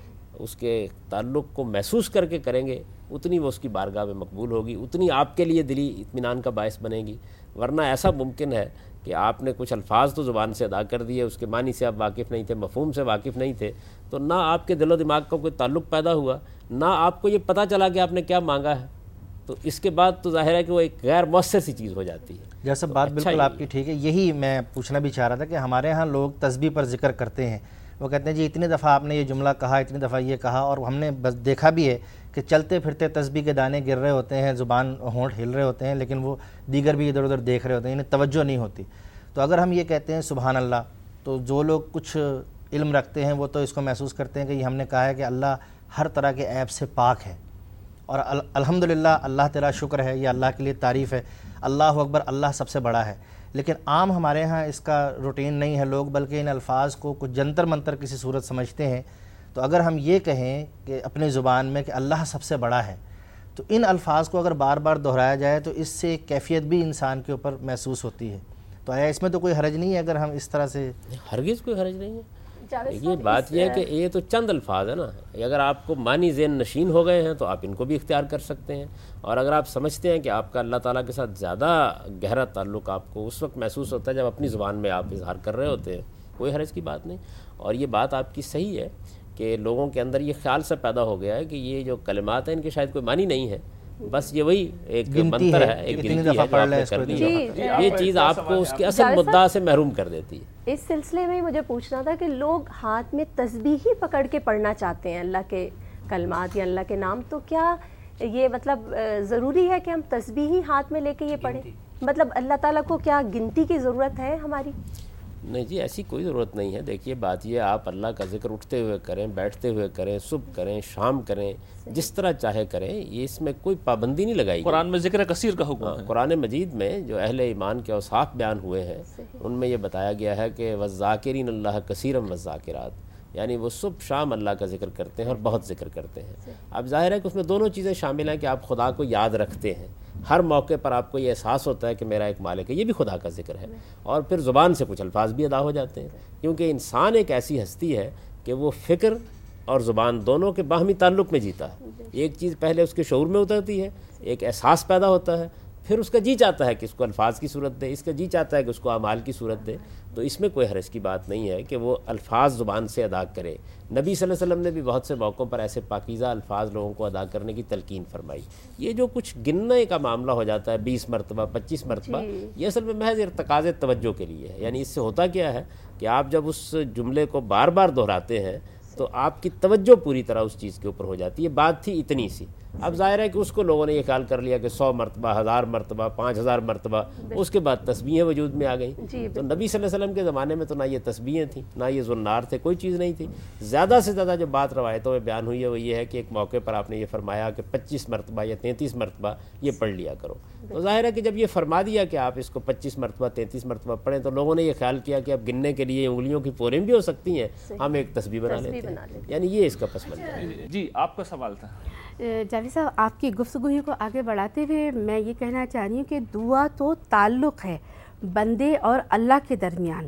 اس کے تعلق کو محسوس کر کے کریں گے اتنی وہ اس کی بارگاہ میں مقبول ہوگی، اتنی آپ کے لیے دلی اطمینان کا باعث بنے گی. ورنہ ایسا ممکن ہے کہ آپ نے کچھ الفاظ تو زبان سے ادا کر دیے، اس کے معنی سے آپ واقف نہیں تھے، مفہوم سے واقف نہیں تھے، تو نہ آپ کے دل و دماغ کا کوئی تعلق پیدا ہوا، نہ آپ کو یہ پتہ چلا کہ آپ نے کیا مانگا ہے، تو اس کے بعد تو ظاہر ہے کہ وہ ایک غیر مؤثر سی چیز ہو جاتی ہے. جیسا بات بالکل آپ کی ٹھیک ہے. یہی میں پوچھنا بھی چاہ رہا تھا کہ ہمارے ہاں لوگ تسبیح پر ذکر کرتے ہیں، وہ کہتے ہیں جی اتنی دفعہ آپ نے یہ جملہ کہا، اتنی دفعہ یہ کہا، اور ہم نے بس دیکھا بھی ہے کہ چلتے پھرتے تسبیح کے دانے گر رہے ہوتے ہیں، زبان ہونٹ ہل رہے ہوتے ہیں، لیکن وہ دیگر بھی ادھر ادھر دیکھ رہے ہوتے ہیں، انہیں توجہ نہیں ہوتی. تو اگر ہم یہ کہتے ہیں سبحان اللہ، تو جو لوگ کچھ علم رکھتے ہیں وہ تو اس کو محسوس کرتے ہیں کہ یہ ہم نے کہا ہے کہ اللہ ہر طرح کے عیب سے پاک ہے، اور الحمدللہ اللہ تیرا شکر ہے، یہ اللہ کے لیے تعریف ہے، اللہ اکبر، اللہ سب سے بڑا ہے. لیکن عام ہمارے ہاں اس کا روٹین نہیں ہے لوگ، بلکہ ان الفاظ کو کچھ جنتر منتر کسی صورت سمجھتے ہیں. تو اگر ہم یہ کہیں کہ اپنی زبان میں کہ اللہ سب سے بڑا ہے، تو ان الفاظ کو اگر بار بار دہرایا جائے تو اس سے کیفیت بھی انسان کے اوپر محسوس ہوتی ہے. تو آیا اس میں تو کوئی حرج نہیں ہے اگر ہم اس طرح سے؟ ہرگز کوئی حرج نہیں ہے. یہ بات یہ ہے کہ یہ تو چند الفاظ ہے نا، اگر آپ کو معنی ذہن نشین ہو گئے ہیں تو آپ ان کو بھی اختیار کر سکتے ہیں، اور اگر آپ سمجھتے ہیں کہ آپ کا اللہ تعالیٰ کے ساتھ زیادہ گہرا تعلق آپ کو اس وقت محسوس ہوتا ہے جب اپنی زبان میں آپ اظہار کر رہے ہوتے ہیں، کوئی حرج کی بات نہیں. اور یہ بات آپ کی صحیح ہے کہ لوگوں کے اندر یہ خیال سا پیدا ہو گیا ہے کہ یہ جو کلمات ہیں ان کے شاید کوئی معنی نہیں ہے، بس یہ وہی ایک منتر ہے، ایک گنتی ہے جو آپ نے کرنی ہے. یہ چیز آپ کو اس کے اصل مدعا سے محروم کر دیتی ہے. اس سلسلے میں مجھے پوچھنا تھا کہ لوگ ہاتھ میں تسبیح ہی پکڑ کے پڑھنا چاہتے ہیں اللہ کے کلمات یا اللہ کے نام، تو کیا یہ مطلب ضروری ہے کہ ہم تسبیح ہی ہاتھ میں لے کے یہ پڑھیں؟ مطلب اللہ تعالیٰ کو کیا گنتی کی ضرورت ہے ہماری؟ نہیں جی، ایسی کوئی ضرورت نہیں ہے. دیکھیے بات یہ، آپ اللہ کا ذکر اٹھتے ہوئے کریں، بیٹھتے ہوئے کریں، صبح کریں، شام کریں، جس طرح چاہے کریں، یہ اس میں کوئی پابندی نہیں لگائی. قرآن میں ذکر کثیر کا حکم ہے. قرآن مجید میں جو اہل ایمان کے اوصاف بیان ہوئے ہیں ان میں یہ بتایا گیا ہے کہ وَالذَّاکِرِینَ اللَّهَ کَثِیرًا وَالذَّاکِرَاتِ، یعنی وہ صبح شام اللہ کا ذکر کرتے ہیں اور بہت ذکر کرتے ہیں. اب ظاہر ہے کہ اس میں دونوں چیزیں شامل ہیں کہ آپ خدا کو یاد رکھتے ہیں، ہر موقع پر آپ کو یہ احساس ہوتا ہے کہ میرا ایک مالک ہے، یہ بھی خدا کا ذکر ہے، اور پھر زبان سے کچھ الفاظ بھی ادا ہو جاتے ہیں، کیونکہ انسان ایک ایسی ہستی ہے کہ وہ فکر اور زبان دونوں کے باہمی تعلق میں جیتا ہے. ایک چیز پہلے اس کے شعور میں اترتی ہے، ایک احساس پیدا ہوتا ہے، پھر اس کا جی چاہتا ہے کہ اس کو الفاظ کی صورت دے، اس کا جی چاہتا ہے کہ اس کو اعمال کی صورت دے. تو اس میں کوئی حرج کی بات نہیں ہے کہ وہ الفاظ زبان سے ادا کرے. نبی صلی اللہ علیہ وسلم نے بھی بہت سے موقعوں پر ایسے پاکیزہ الفاظ لوگوں کو ادا کرنے کی تلقین فرمائی. یہ جو کچھ گننے کا معاملہ ہو جاتا ہے بیس مرتبہ پچیس مرتبہ، یہ اصل میں محض ارتکاز توجہ کے لیے ہے. یعنی اس سے ہوتا کیا ہے کہ آپ جب اس جملے کو بار بار دہراتے ہیں تو آپ کی توجہ پوری طرح اس چیز کے اوپر ہو جاتی ہے. بات تھی اتنی سی، اب ظاہر ہے کہ اس کو لوگوں نے یہ خیال کر لیا کہ سو مرتبہ، ہزار مرتبہ، پانچ ہزار مرتبہ، اس کے بعد تسبیحیں وجود میں آ گئیں. تو نبی صلی اللہ علیہ وسلم کے زمانے میں تو نہ یہ تسبیحیں تھیں، نہ یہ زنار تھے، کوئی چیز نہیں تھی. زیادہ سے زیادہ جو بات روایتوں میں بیان ہوئی ہے وہ یہ ہے کہ ایک موقع پر آپ نے یہ فرمایا کہ پچیس مرتبہ یا تینتیس مرتبہ یہ پڑھ لیا کرو. تو ظاہر ہے کہ جب یہ فرما دیا کہ آپ اس کو پچیس مرتبہ تینتیس مرتبہ پڑھیں تو لوگوں نے یہ خیال کیا کہ اب گننے کے لیے انگلیوں کی پوریں بھی ہو سکتی ہیں، ہم ایک تسبیح بنا لیتے ہیں. یعنی یہ اس کا پس منظر ہے. جی آپ کا سوال تھا. جاوید صاحب، آپ کی گفتگو کو آگے بڑھاتے ہوئے میں یہ کہنا چاہ رہی ہوں کہ دعا تو تعلق ہے بندے اور اللہ کے درمیان.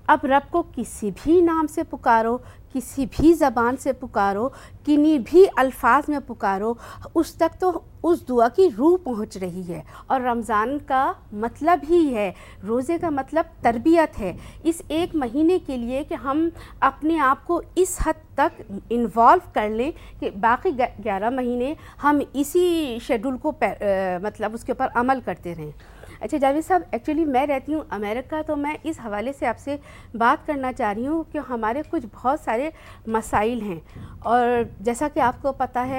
اب رب کو کسی بھی نام سے پکارو، کسی بھی زبان سے پکارو، کنی بھی الفاظ میں پکارو، اس تک تو اس دعا کی روح پہنچ رہی ہے۔ اور رمضان کا مطلب ہی ہے، روزے کا مطلب تربیت ہے، اس ایک مہینے کے لیے کہ ہم اپنے آپ کو اس حد تک انوالو کر لیں کہ باقی گیارہ مہینے ہم اسی شیڈول کو مطلب اس کے اوپر عمل کرتے رہیں۔ اچھا جاوید صاحب، ایکچولی میں رہتی ہوں امریکہ، تو میں اس حوالے سے آپ سے بات کرنا چاہ رہی ہوں کہ ہمارے کچھ بہت سارے مسائل ہیں، اور جیسا کہ آپ کو پتہ ہے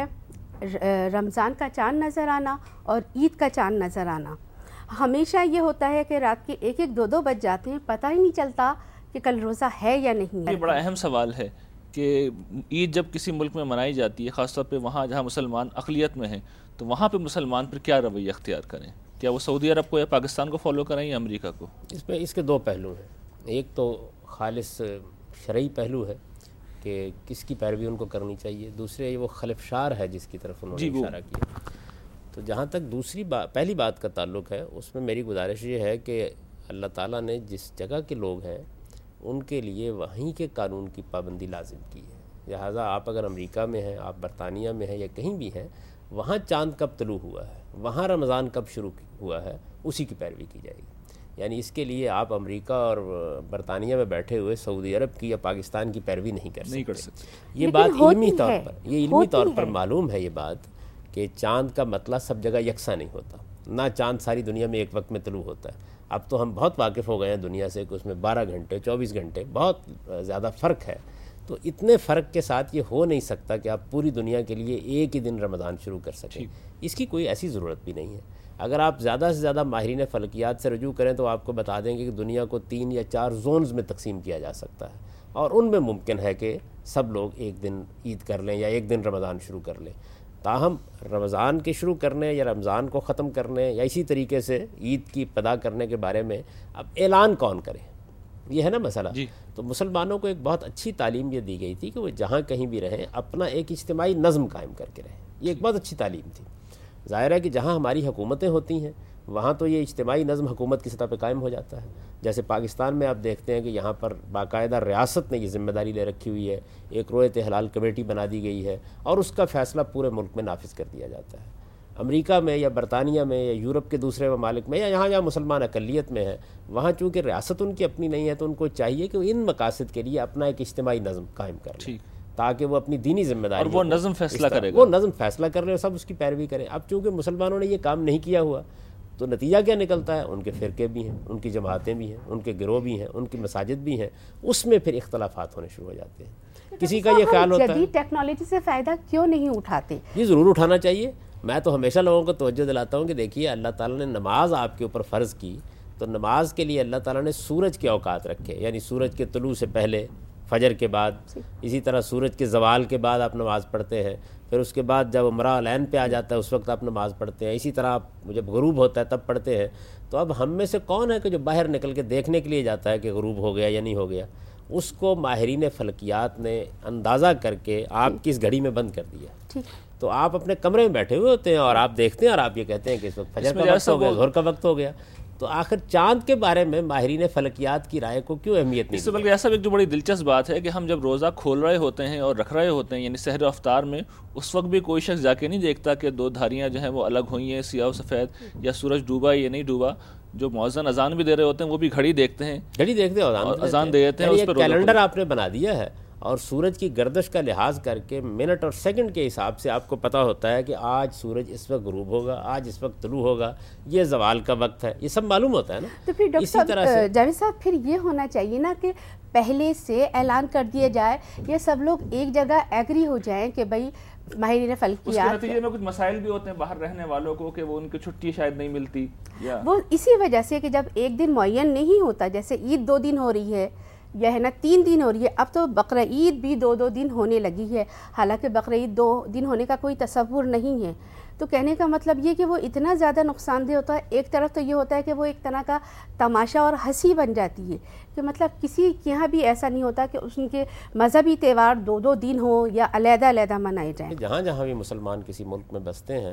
رمضان کا چاند نظر آنا اور عید کا چاند نظر آنا، ہمیشہ یہ ہوتا ہے کہ رات کے ایک ایک دو دو بج جاتے ہیں، پتہ ہی نہیں چلتا کہ کل روزہ ہے یا نہیں ہے۔ یہ بڑا اہم سوال ہے کہ عید جب کسی ملک میں منائی جاتی ہے، خاص طور پہ وہاں جہاں مسلمان اقلیت میں ہیں، تو وہاں پہ مسلمان پھر کیا رویہ اختیار کریں؟ کیا وہ سعودی عرب کو یا پاکستان کو فالو کریں یا امریکہ کو؟ اس میں اس کے دو پہلو ہیں، ایک تو خالص شرعی پہلو ہے کہ کس کی پیروی ان کو کرنی چاہیے، دوسرے وہ خلفشار ہے جس کی طرف انہوں نے اشارہ کیا۔ تو جہاں تک دوسری بات پہلی بات کا تعلق ہے، اس میں میری گزارش یہ ہے کہ اللہ تعالیٰ نے جس جگہ کے لوگ ہیں ان کے لیے وہیں کے قانون کی پابندی لازم کی ہے، لہٰذا آپ اگر امریکہ میں ہیں، آپ برطانیہ میں ہیں یا کہیں بھی ہیں، وہاں چاند کب طلوع ہوا ہے، وہاں رمضان کب شروع ہوا ہے، اسی کی پیروی کی جائے گی۔ یعنی اس کے لیے آپ امریکہ اور برطانیہ میں بیٹھے ہوئے سعودی عرب کی یا پاکستان کی پیروی نہیں کر سکتے۔ یہ بات علمی طور پر یہ علمی طور پر معلوم ہے یہ بات کہ چاند کا مطلع سب جگہ یکساں نہیں ہوتا، نہ چاند ساری دنیا میں ایک وقت میں طلوع ہوتا ہے۔ اب تو ہم بہت واقف ہو گئے ہیں دنیا سے کہ اس میں بارہ گھنٹے چوبیس گھنٹے بہت زیادہ فرق ہے، تو اتنے فرق کے ساتھ یہ ہو نہیں سکتا کہ آپ پوری دنیا کے لیے ایک ہی دن رمضان شروع کر سکیں، اس کی کوئی ایسی ضرورت بھی نہیں ہے۔ اگر آپ زیادہ سے زیادہ ماہرین فلکیات سے رجوع کریں تو آپ کو بتا دیں گے کہ دنیا کو تین یا چار زونز میں تقسیم کیا جا سکتا ہے، اور ان میں ممکن ہے کہ سب لوگ ایک دن عید کر لیں یا ایک دن رمضان شروع کر لیں۔ تاہم رمضان کے شروع کرنے یا رمضان کو ختم کرنے یا اسی طریقے سے عید کی ابتدا کرنے کے بارے میں اب اعلان کون کرے، یہ ہے نا مسئلہ۔ جی۔ تو مسلمانوں کو ایک بہت اچھی تعلیم یہ دی گئی تھی کہ وہ جہاں کہیں بھی رہیں اپنا ایک اجتماعی نظم قائم کر کے رہیں، یہ ایک بہت اچھی تعلیم تھی۔ ظاہر ہے کہ جہاں ہماری حکومتیں ہوتی ہیں وہاں تو یہ اجتماعی نظم حکومت کی سطح پہ قائم ہو جاتا ہے، جیسے پاکستان میں آپ دیکھتے ہیں کہ یہاں پر باقاعدہ ریاست نے یہ ذمہ داری لے رکھی ہوئی ہے، ایک رویت حلال کمیٹی بنا دی گئی ہے اور اس کا فیصلہ پورے ملک میں نافذ کر دیا جاتا ہے۔ امریکہ میں یا برطانیہ میں یا یورپ کے دوسرے ممالک میں یا یہاں جہاں مسلمان اقلیت میں ہیں، وہاں چونکہ ریاست ان کی اپنی نہیں ہے تو ان کو چاہیے کہ ان مقاصد کے لیے اپنا ایک اجتماعی نظم قائم کر لیں تاکہ وہ اپنی دینی ذمہ داری اور وہ نظم فیصلہ کرے گا، وہ نظم فیصلہ کر لے اور سب اس کی پیروی کریں۔ اب چونکہ مسلمانوں نے یہ کام نہیں کیا ہوا تو نتیجہ کیا نکلتا ہے، ان کے فرقے بھی ہیں، ان کی جماعتیں بھی ہیں، ان کے گروہ بھی ہیں، ان کی مساجد بھی ہیں، اس میں پھر اختلافات ہونے شروع ہو جاتے ہیں۔ کسی کا یہ خیال ہوتا ہے جدید ٹیکنالوجی سے فائدہ کیوں نہیں اٹھاتے؟ یہ ضرور اٹھانا چاہیے۔ میں تو ہمیشہ لوگوں کو توجہ دلاتا ہوں کہ دیکھیے اللہ تعالیٰ نے نماز آپ کے اوپر فرض کی تو نماز کے لیے اللہ تعالیٰ نے سورج کے اوقات رکھے، یعنی سورج کے طلوع سے پہلے، فجر کے بعد، اسی طرح سورج کے زوال کے بعد آپ نماز پڑھتے ہیں، پھر اس کے بعد جب امراء العین پہ آ جاتا ہے اس وقت آپ نماز پڑھتے ہیں، اسی طرح آپ جب غروب ہوتا ہے تب پڑھتے ہیں۔ تو اب ہم میں سے کون ہے کہ جو باہر نکل کے دیکھنے کے لیے جاتا ہے کہ غروب ہو گیا یا نہیں ہو گیا؟ اس کو ماہرین فلکیات نے اندازہ کر کے آپ کی اس گھڑی میں بند کر دیا۔ تو آپ اپنے کمرے میں بیٹھے ہوئے ہوتے ہیں اور آپ دیکھتے ہیں اور آپ یہ کہتے ہیں کہ اس وقت فجر کا وقت ہو گیا، ظہر کا وقت ہو گیا۔ تو آخر چاند کے بارے میں ماہرین فلکیات کی رائے کو کیوں اہمیت نہیں؟ اس سے بلکہ ایسا ایک جو بڑی دلچسپ بات ہے کہ ہم جب روزہ کھول رہے ہوتے ہیں اور رکھ رہے ہوتے ہیں یعنی سحر و افطار میں، اس وقت بھی کوئی شخص جا کے نہیں دیکھتا کہ دو دھاریاں جو ہیں وہ الگ ہوئی ہیں، سیاہ و سفید، یا سورج ڈوبا یا نہیں ڈوبا۔ جو مؤذن اذان بھی دے رہے ہوتے ہیں وہ بھی گھڑی دیکھتے ہیں، گھڑی دیکھتے ہیں، اذان دیتے ہیں، اس پہ کیلنڈر آپ نے بنا دیا ہے اور سورج کی گردش کا لحاظ کر کے منٹ اور سیکنڈ کے حساب سے آپ کو پتہ ہوتا ہے کہ آج سورج اس وقت غروب ہوگا، آج اس وقت طلوع ہوگا، یہ زوال کا وقت ہے، یہ سب معلوم ہوتا ہے نا۔ تو پھر ڈاکٹر صاحب جاوید صاحب پھر یہ ہونا چاہیے نا کہ پہلے سے اعلان کر دیا جائے، یہ سب لوگ ایک جگہ ایگری ہو جائیں کہ بھائی ماہرین فلکیات، اس کے نتیجے میں کچھ مسائل بھی ہوتے ہیں باہر رہنے والوں کو کہ وہ ان کی چھٹی شاید نہیں ملتی، وہ اسی وجہ سے کہ جب ایک دن معین نہیں ہوتا، جیسے عید دو دن ہو رہی ہے یا ہے نا تین دن ہو رہی ہے، اب تو بقرہ عید بھی دو دو دن ہونے لگی ہے، حالانکہ بقرہ عید دو دن ہونے کا کوئی تصور نہیں ہے۔ تو کہنے کا مطلب یہ کہ وہ اتنا زیادہ نقصان دہ ہوتا ہے۔ ایک طرف تو یہ ہوتا ہے کہ وہ ایک طرح کا تماشا اور ہنسی بن جاتی ہے کہ مطلب کسی کے یہاں بھی ایسا نہیں ہوتا کہ ان کے مذہبی تہوار دو دو دن ہو یا علیحدہ علیحدہ منائے جائیں۔ جہاں جہاں بھی مسلمان کسی ملک میں بستے ہیں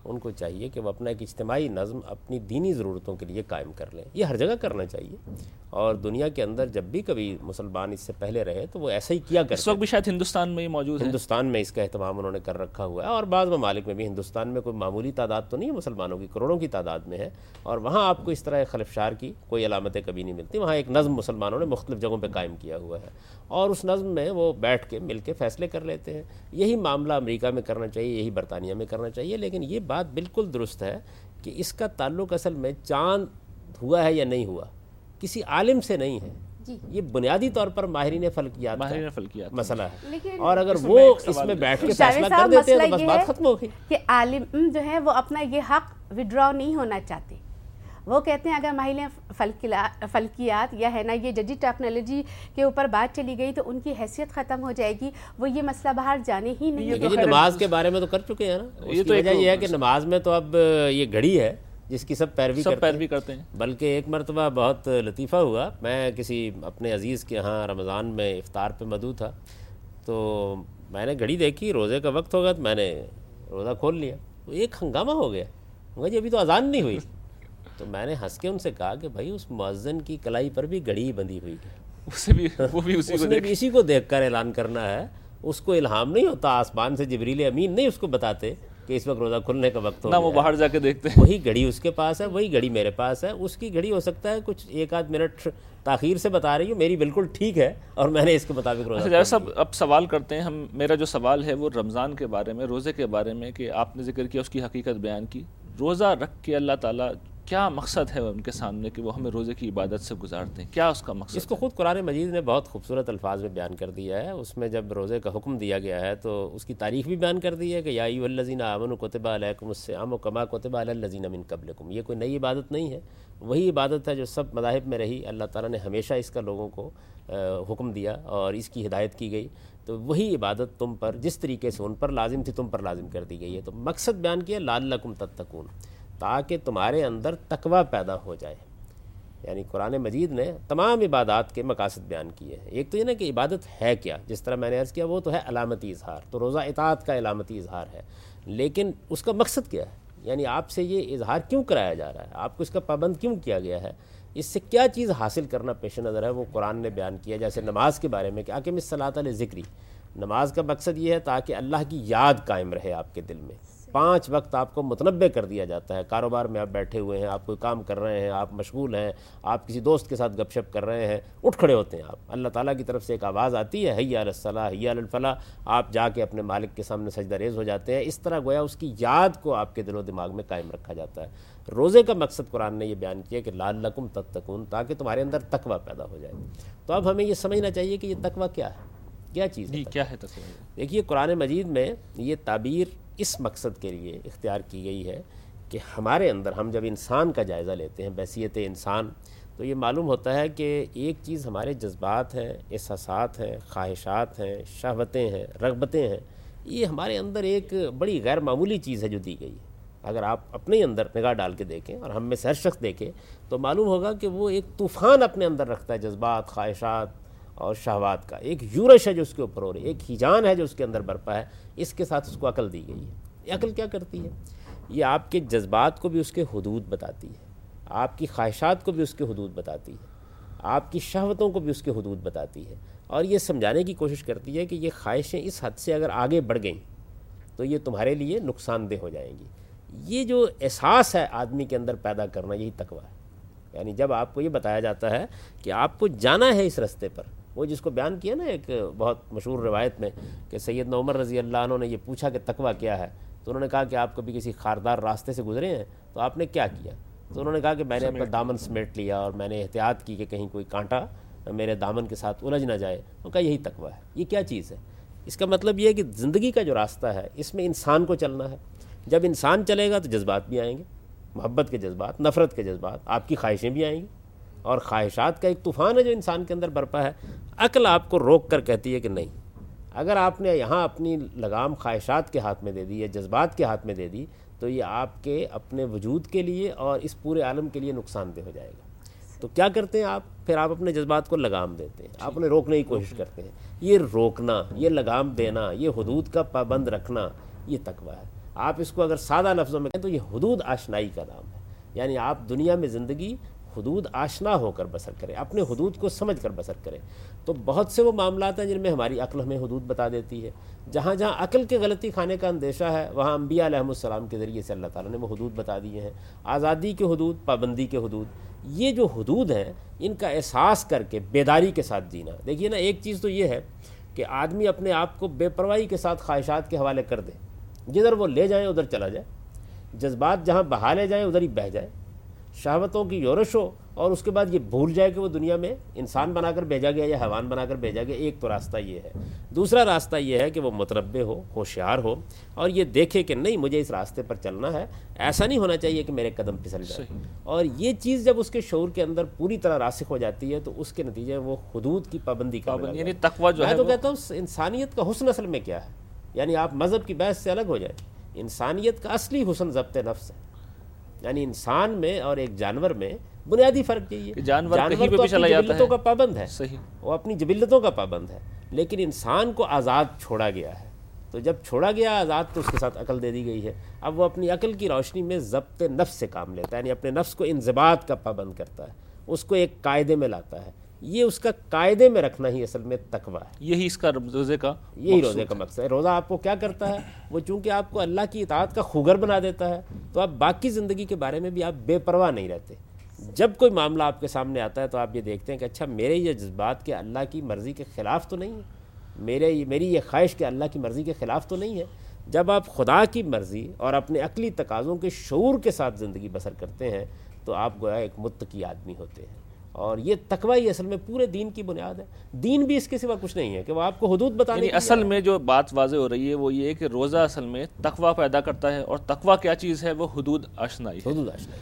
ان کو چاہیے کہ وہ اپنا ایک اجتماعی نظم اپنی دینی ضرورتوں کے لیے قائم کر لیں. یہ ہر جگہ کرنا چاہیے, اور دنیا کے اندر جب بھی کبھی مسلمان اس سے پہلے رہے تو وہ ایسا ہی کیا کرتے. اس وقت بھی شاید ہندوستان میں ہی موجود ہے. ہندوستان میں اس کا اہتمام انہوں نے کر رکھا ہوا ہے, اور بعض ممالک میں بھی. ہندوستان میں کوئی معمولی تعداد تو نہیں ہے مسلمانوں کی, کروڑوں کی تعداد میں ہے, اور وہاں آپ کو اس طرح خلفشار کی کوئی علامتیں کبھی نہیں ملتی. وہاں ایک نظم مسلمانوں نے مختلف جگہوں پہ قائم کیا ہوا ہے, اور اس نظم میں وہ بیٹھ کے مل کے فیصلے کر لیتے ہیں. یہی معاملہ امریکہ میں کرنا چاہیے, یہی برطانیہ میں کرنا چاہیے. لیکن یہ بات بالکل درست ہے کہ اس کا تعلق اصل میں چاند ہوا ہے یا نہیں ہوا کسی عالم سے نہیں ہے, یہ بنیادی طور پر ماہرین فلکیات ماہرین فلکیات مسئلہ ہے. اور اگر وہ اس میں بیٹھ کے فیصلہ کر دیتے ہیں تو بس بات ختم ہو گئی. کہ عالم جو ہے وہ اپنا یہ حق وڈرا نہیں ہونا چاہتے. وہ کہتے ہیں اگر ماہرین فلکیات یا ہے نا یہ جدید ٹیکنالوجی کے اوپر بات چلی گئی تو ان کی حیثیت ختم ہو جائے گی, وہ یہ مسئلہ باہر جانے ہی نہیں. لیکن نماز کے بارے میں تو کر چکے ہیں نا. اس کی وجہ یہ ہے کہ نماز میں تو اب یہ گھڑی ہے جس کی سب پیروی پیروی کرتے ہیں. بلکہ ایک مرتبہ بہت لطیفہ ہوا, میں کسی اپنے عزیز کے ہاں رمضان میں افطار پہ مدعو تھا, تو میں نے گھڑی دیکھی, روزے کا وقت ہوگا, تو میں نے روزہ کھول لیا. تو ایک ہنگامہ ہو گیا, مگر جی ابھی تو اذان نہیں ہوئی. تو میں نے ہنس کے ان سے کہا کہ بھائی اس مؤذن کی کلائی پر بھی گھڑی بندھی ہوئی ہے, اسے بھی وہ بھی اسی کو دیکھ اسی کو دیکھ کر اعلان کرنا ہے. اس کو الہام نہیں ہوتا, آسمان سے جبریل امین نہیں اس کو بتاتے کہ اس وقت روزہ کھلنے کا وقت ہو گیا. نہ وہ باہر جا کے دیکھتے ہیں. وہی گھڑی اس کے پاس ہے, وہی گھڑی میرے پاس ہے. اس کی گھڑی ہو سکتا ہے کچھ ایک آدھ منٹ تاخیر سے بتا رہی ہوں, میری بالکل ٹھیک ہے اور میں نے اس کے مطابق روزہ. اچھا صاحب اب سوال کرتے ہیں ہم. میرا جو سوال ہے وہ رمضان کے بارے میں, روزے کے بارے میں, کہ آپ نے ذکر کیا, اس کی حقیقت بیان کی. روزہ رکھ کے اللہ تعالیٰ کیا مقصد ہے ان کے سامنے کہ وہ ہمیں روزے کی عبادت سے گزارتے ہیں, کیا اس کا مقصد؟ اس کو خود قرآن مجید نے بہت خوبصورت الفاظ میں بیان کر دیا ہے. اس میں جب روزے کا حکم دیا گیا ہے تو اس کی تاریخ بھی بیان کر دی ہے کہ یا ایھا الذین آمنوا کتب علیکم الصیام کما کتب علی الذین من قبلکم. یہ کوئی نئی عبادت نہیں ہے, وہی عبادت ہے جو سب مذاہب میں رہی. اللہ تعالیٰ نے ہمیشہ اس کا لوگوں کو حکم دیا اور اس کی ہدایت کی گئی, تو وہی عبادت تم پر جس طریقے سے ان پر لازم تھی تم پر لازم کر دی گئی ہے. تو مقصد بیان کیا لعلکم تتقون, تاکہ تمہارے اندر تقوی پیدا ہو جائے. یعنی قرآن مجید نے تمام عبادات کے مقاصد بیان کیے ہیں. ایک تو یہ نا کہ عبادت ہے کیا, جس طرح میں نے عرض کیا وہ تو ہے علامتی اظہار, تو روزہ اطاعت کا علامتی اظہار ہے. لیکن اس کا مقصد کیا ہے, یعنی آپ سے یہ اظہار کیوں کرایا جا رہا ہے, آپ کو اس کا پابند کیوں کیا گیا ہے, اس سے کیا چیز حاصل کرنا پیش نظر ہے, وہ قرآن نے بیان کیا. جیسے نماز کے بارے میں کہ اقیم الصلاۃ لذکری, نماز کا مقصد یہ ہے تاکہ اللہ کی یاد قائم رہے آپ کے دل میں. پانچ وقت آپ کو متنبع کر دیا جاتا ہے. کاروبار میں آپ بیٹھے ہوئے ہیں, آپ کوئی کام کر رہے ہیں, آپ مشغول ہیں, آپ کسی دوست کے ساتھ گپ شپ کر رہے ہیں, اٹھ کھڑے ہوتے ہیں آپ, اللہ تعالیٰ کی طرف سے ایک آواز آتی ہے حی علی الصلاۃ حی علی الفلاح, آپ جا کے اپنے مالک کے سامنے سجدہ ریز ہو جاتے ہیں. اس طرح گویا اس کی یاد کو آپ کے دل و دماغ میں قائم رکھا جاتا ہے. روزے کا مقصد قرآن نے یہ بیان کیا کہ لعلکم تتقون, تاکہ تمہارے اندر تقوی پیدا ہو جائے. تو اب ہمیں یہ سمجھنا چاہیے کہ یہ تقوی کیا ہے, کیا چیز ہے, کیا ہے تقوی. دیکھیے قرآن مجید میں یہ تعبیر اس مقصد کے لیے اختیار کی گئی ہے کہ ہمارے اندر ہم جب انسان کا جائزہ لیتے ہیں بحیثیت انسان, تو یہ معلوم ہوتا ہے کہ ایک چیز ہمارے جذبات ہیں, احساسات ہیں, خواہشات ہیں, شہوتیں ہیں, رغبتیں ہیں, یہ ہمارے اندر ایک بڑی غیر معمولی چیز ہے جو دی گئی ہے. اگر آپ اپنے اندر نگاہ ڈال کے دیکھیں اور ہم میں سے ہر شخص دیکھے تو معلوم ہوگا کہ وہ ایک طوفان اپنے اندر رکھتا ہے, جذبات, خواہشات اور شہوات کا. ایک یورش ہے جو اس کے اوپر ہو رہی ہے, ایک ہیجان ہے جو اس کے اندر برپا ہے. اس کے ساتھ اس کو عقل دی گئی ہے. یہ عقل کیا کرتی ہے, یہ آپ کے جذبات کو بھی اس کے حدود بتاتی ہے, آپ کی خواہشات کو بھی اس کے حدود بتاتی ہے, آپ کی شہوتوں کو بھی اس کے حدود بتاتی ہے, اور یہ سمجھانے کی کوشش کرتی ہے کہ یہ خواہشیں اس حد سے اگر آگے بڑھ گئیں تو یہ تمہارے لیے نقصان دہ ہو جائیں گی. یہ جو احساس ہے آدمی کے اندر پیدا کرنا, یہی تقویٰ ہے. یعنی جب آپ کو یہ بتایا جاتا ہے کہ آپ کو جانا ہے اس راستے پر, وہ جس کو بیان کیا نا ایک بہت مشہور روایت میں کہ سیدنا عمر رضی اللہ عنہ نے یہ پوچھا کہ تقویٰ کیا ہے, تو انہوں نے کہا کہ آپ کبھی کسی خاردار راستے سے گزرے ہیں تو آپ نے کیا کیا, تو انہوں نے کہا کہ میں نے اپنا دامن سمیٹ لیا اور میں نے احتیاط کی کہ کہیں کوئی کانٹا میرے دامن کے ساتھ الجھ نہ جائے. تو کہا یہی تقویٰ ہے. یہ کیا چیز ہے, اس کا مطلب یہ ہے کہ زندگی کا جو راستہ ہے اس میں انسان کو چلنا ہے. جب انسان چلے گا تو جذبات بھی آئیں گے, محبت کے جذبات, نفرت کے جذبات, آپ کی خواہشیں بھی آئیں گی, اور خواہشات کا ایک طوفان ہے جو انسان کے اندر برپا ہے. عقل آپ کو روک کر کہتی ہے کہ نہیں, اگر آپ نے یہاں اپنی لگام خواہشات کے ہاتھ میں دے دی یا جذبات کے ہاتھ میں دے دی تو یہ آپ کے اپنے وجود کے لیے اور اس پورے عالم کے لیے نقصان دہ ہو جائے گا. تو کیا کرتے ہیں آپ, پھر آپ اپنے جذبات کو لگام دیتے ہیں, آپ انہیں روکنے کی کوشش کرتے ہیں. یہ روکنا, یہ لگام دینا, یہ حدود کا پابند رکھنا, یہ تقویٰ ہے. آپ اس کو اگر سادہ لفظوں میں کہیں تو یہ حدود آشنائی کا نام ہے، یعنی آپ دنیا میں زندگی حدود آشنا ہو کر بسر کریں، اپنے حدود کو سمجھ کر بسر کریں۔ تو بہت سے وہ معاملات ہیں جن میں ہماری عقل ہمیں حدود بتا دیتی ہے، جہاں جہاں عقل کے غلطی کھانے کا اندیشہ ہے وہاں انبیاء علیہ السلام کے ذریعے سے اللہ تعالیٰ نے وہ حدود بتا دیے ہیں، آزادی کے حدود، پابندی کے حدود۔ یہ جو حدود ہیں ان کا احساس کر کے بیداری کے ساتھ جینا۔ دیکھیے نا، ایک چیز تو یہ ہے کہ آدمی اپنے آپ کو بے پرواہی کے ساتھ خواہشات کے حوالے کر دے، جدھر وہ لے جائیں ادھر چلا جائے، جذبات جہاں بہا لے جائیں ادھر ہی بہہ جائے، شہوتوں کی یورش ہو اور اس کے بعد یہ بھول جائے کہ وہ دنیا میں انسان بنا کر بھیجا گیا یا حیوان بنا کر بھیجا گیا۔ ایک تو راستہ یہ ہے۔ دوسرا راستہ یہ ہے کہ وہ متربع ہو، ہوشیار ہو اور یہ دیکھے کہ نہیں مجھے اس راستے پر چلنا ہے، ایسا نہیں ہونا چاہیے کہ میرے قدم پھسل جائے۔ اور یہ چیز جب اس کے شعور کے اندر پوری طرح راسخ ہو جاتی ہے تو اس کے نتیجے میں وہ حدود کی پابندی کا یعنی تقویٰ جو ہے، میں تو کہتا ہوں انسانیت کا حسن اصل میں کیا ہے، یعنی آپ مذہب کی بحث سے الگ ہو جائیں، انسانیت کا اصلی حسن ضبط نفس ہے۔ یعنی انسان میں اور ایک جانور میں بنیادی فرق یہی ہے، جانور کہیں پہ تو بھی چلا اپنی جاتا جبلتوں ہے، کا پابند ہے، صحیح، وہ اپنی جبلتوں کا پابند ہے، لیکن انسان کو آزاد چھوڑا گیا ہے۔ تو جب چھوڑا گیا آزاد تو اس کے ساتھ عقل دے دی گئی ہے، اب وہ اپنی عقل کی روشنی میں ضبط نفس سے کام لیتا ہے، یعنی اپنے نفس کو انضباط کا پابند کرتا ہے، اس کو ایک قاعدے میں لاتا ہے۔ یہ اس کا قاعدے میں رکھنا ہی اصل میں تقویٰ ہے، یہی اس کا روزے کا یہی روزے کا مقصد ہے۔ روزہ آپ کو کیا کرتا ہے؟ وہ چونکہ آپ کو اللہ کی اطاعت کا خوگر بنا دیتا ہے تو آپ باقی زندگی کے بارے میں بھی آپ بے پرواہ نہیں رہتے۔ جب کوئی معاملہ آپ کے سامنے آتا ہے تو آپ یہ دیکھتے ہیں کہ اچھا میرے یہ جذبات کے اللہ کی مرضی کے خلاف تو نہیں ہے، میرے میری یہ خواہش کہ اللہ کی مرضی کے خلاف تو نہیں ہے۔ جب آپ خدا کی مرضی اور اپنے عقلی تقاضوں کے شعور کے ساتھ زندگی بسر کرتے ہیں تو آپ گویا ایک متقی آدمی ہوتے ہیں، اور یہ تقویٰ ہی اصل میں پورے دین کی بنیاد ہے۔ دین بھی اس کے سوا کچھ نہیں ہے کہ وہ آپ کو حدود بتانے یعنی اصل میں جو بات واضح ہو رہی ہے وہ یہ ہے کہ روزہ اصل میں تقویٰ پیدا کرتا ہے، اور تقویٰ کیا چیز ہے؟ وہ حدود آشنائی ہے۔ حدود آشنائی۔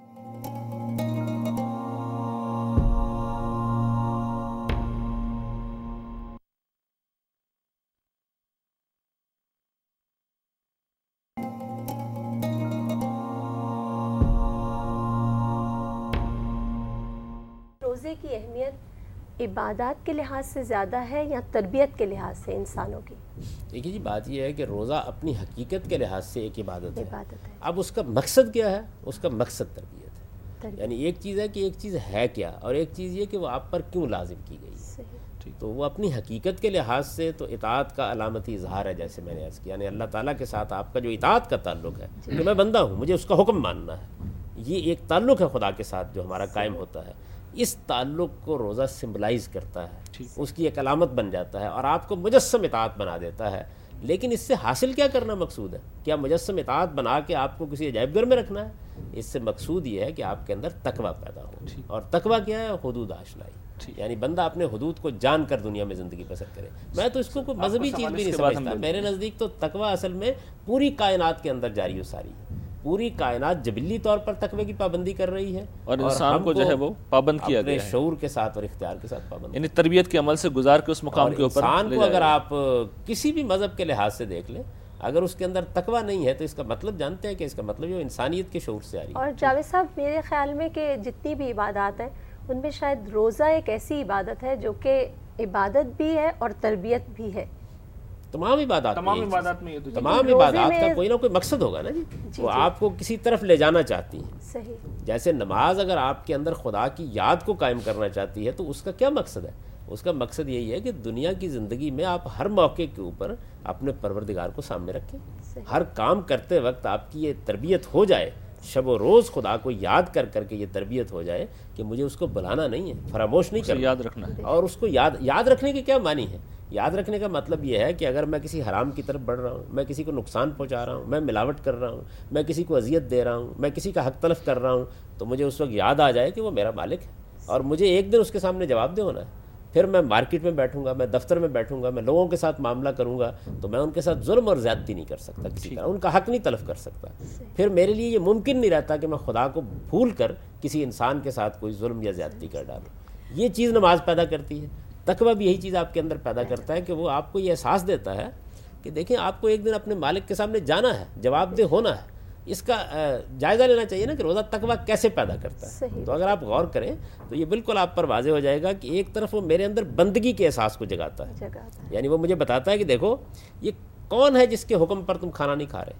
روزے کی اہمیت عبادات کے لحاظ سے زیادہ ہے یا تربیت کے لحاظ سے انسانوں کی؟ دیکھیے جی، بات یہ ہے کہ روزہ اپنی حقیقت کے لحاظ سے ایک عبادت ہے، عبادت ہے۔ اب اس کا مقصد کیا ہے؟ اس کا مقصد تربیت ہے۔ تربیت۔ یعنی ایک چیز ہے کہ ایک چیز ہے کیا، اور ایک چیز یہ کہ وہ آپ پر کیوں لازم کی گئی ہے۔ صحیح۔ تو وہ اپنی حقیقت کے لحاظ سے تو اطاعت کا علامتی اظہار ہے، جیسے میں نے عرض کیا، یعنی اللہ تعالیٰ کے ساتھ آپ کا جو اطاعت کا تعلق ہے کہ میں بندہ ہوں، مجھے اس کا حکم ماننا ہے، یہ ایک تعلق ہے خدا کے ساتھ جو ہمارا قائم ہوتا ہے۔ اس تعلق کو روزہ سمبلائز کرتا ہے، اس کی ایک علامت بن جاتا ہے اور آپ کو مجسم اطاعت بنا دیتا ہے۔ لیکن اس سے حاصل کیا کرنا مقصود ہے؟ کیا مجسم اطاعت بنا کے آپ کو کسی عجائب گھر میں رکھنا ہے؟ اس سے مقصود یہ ہے کہ آپ کے اندر تقویٰ پیدا ہو، اور تقویٰ کیا ہے؟ حدود آشنائی، یعنی بندہ اپنے حدود کو جان کر دنیا میں زندگی بسر کرے۔ میں تو اس کو کوئی مذہبی چیز بھی نہیں سمجھتا، میرے نزدیک تو تقویٰ اصل میں پوری کائنات کے اندر جاری و ساری ہے۔ پوری کائنات جبلی طور پر تقوی کی پابندی کر رہی ہے، اور انسان کو جو ہے وہ پابند کیا گیا ہے اپنے شعور کے ساتھ اور اختیار کے ساتھ پابند، یعنی تربیت کے عمل سے گزار کے اس مقام کے اوپر انسان کو اگر آپ کسی بھی مذہب کے لحاظ سے دیکھ لیں، اگر اس کے اندر تقویٰ نہیں ہے تو اس کا مطلب جانتے ہیں کہ اس کا مطلب یہ انسانیت کے شعور سے آ رہی ہے۔ اور جاوید صاحب، میرے خیال میں کہ جتنی بھی عبادات ہیں ان میں شاید روزہ ایک ایسی عبادت ہے جو کہ عبادت بھی ہے اور تربیت بھی ہے۔ تمام عبادات تمام عبادات میں یہ تو تمام عبادات کا کوئی نہ کوئی مقصد ہوگا نا جی، وہ آپ کو کسی طرف لے جانا چاہتی ہیں۔ صحیح۔ جیسے نماز اگر آپ کے اندر خدا کی یاد کو قائم کرنا چاہتی ہے تو اس کا کیا مقصد ہے؟ اس کا مقصد یہی ہے کہ دنیا کی زندگی میں آپ ہر موقع کے اوپر اپنے پروردگار کو سامنے رکھیں، ہر کام کرتے وقت آپ کی یہ تربیت ہو جائے، شب و روز خدا کو یاد کر کر کے یہ تربیت ہو جائے کہ مجھے اس کو بلانا نہیں ہے، فراموش نہیں کرنا، یاد رکھنا ہے۔ اور اس کو یاد یاد رکھنے کے کیا معنی ہے؟ یاد رکھنے کا مطلب یہ ہے کہ اگر میں کسی حرام کی طرف بڑھ رہا ہوں، میں کسی کو نقصان پہنچا رہا ہوں، میں ملاوٹ کر رہا ہوں، میں کسی کو اذیت دے رہا ہوں، میں کسی کا حق تلف کر رہا ہوں، تو مجھے اس وقت یاد آ جائے کہ وہ میرا مالک ہے اور مجھے ایک دن اس کے سامنے جواب دہ ہونا ہے۔ پھر میں مارکیٹ میں بیٹھوں گا، میں دفتر میں بیٹھوں گا، میں لوگوں کے ساتھ معاملہ کروں گا تو میں ان کے ساتھ ظلم اور زیادتی نہیں کر سکتا، کسی طرح ان کا حق نہیں تلف کر سکتا۔ پھر میرے لیے یہ ممکن نہیں رہتا کہ میں خدا کو بھول کر کسی انسان کے ساتھ کوئی ظلم یا زیادتی کر ڈالوں۔ یہ چیز نماز پیدا کرتی ہے۔ تقویٰ بھی یہی چیز آپ کے اندر پیدا کرتا ہے کہ وہ آپ کو یہ احساس دیتا ہے کہ دیکھیں آپ کو ایک دن اپنے مالک کے سامنے جانا ہے، جواب دہ ہونا ہے۔ اس کا جائزہ لینا چاہیے نا کہ روزہ تقویٰ کیسے پیدا کرتا ہے۔ تو اگر آپ غور کریں تو یہ بالکل آپ پر واضح ہو جائے گا کہ ایک طرف وہ میرے اندر بندگی کے احساس کو جگاتا ہے، یعنی وہ مجھے بتاتا ہے کہ دیکھو یہ کون ہے جس کے حکم پر تم کھانا نہیں کھا رہے،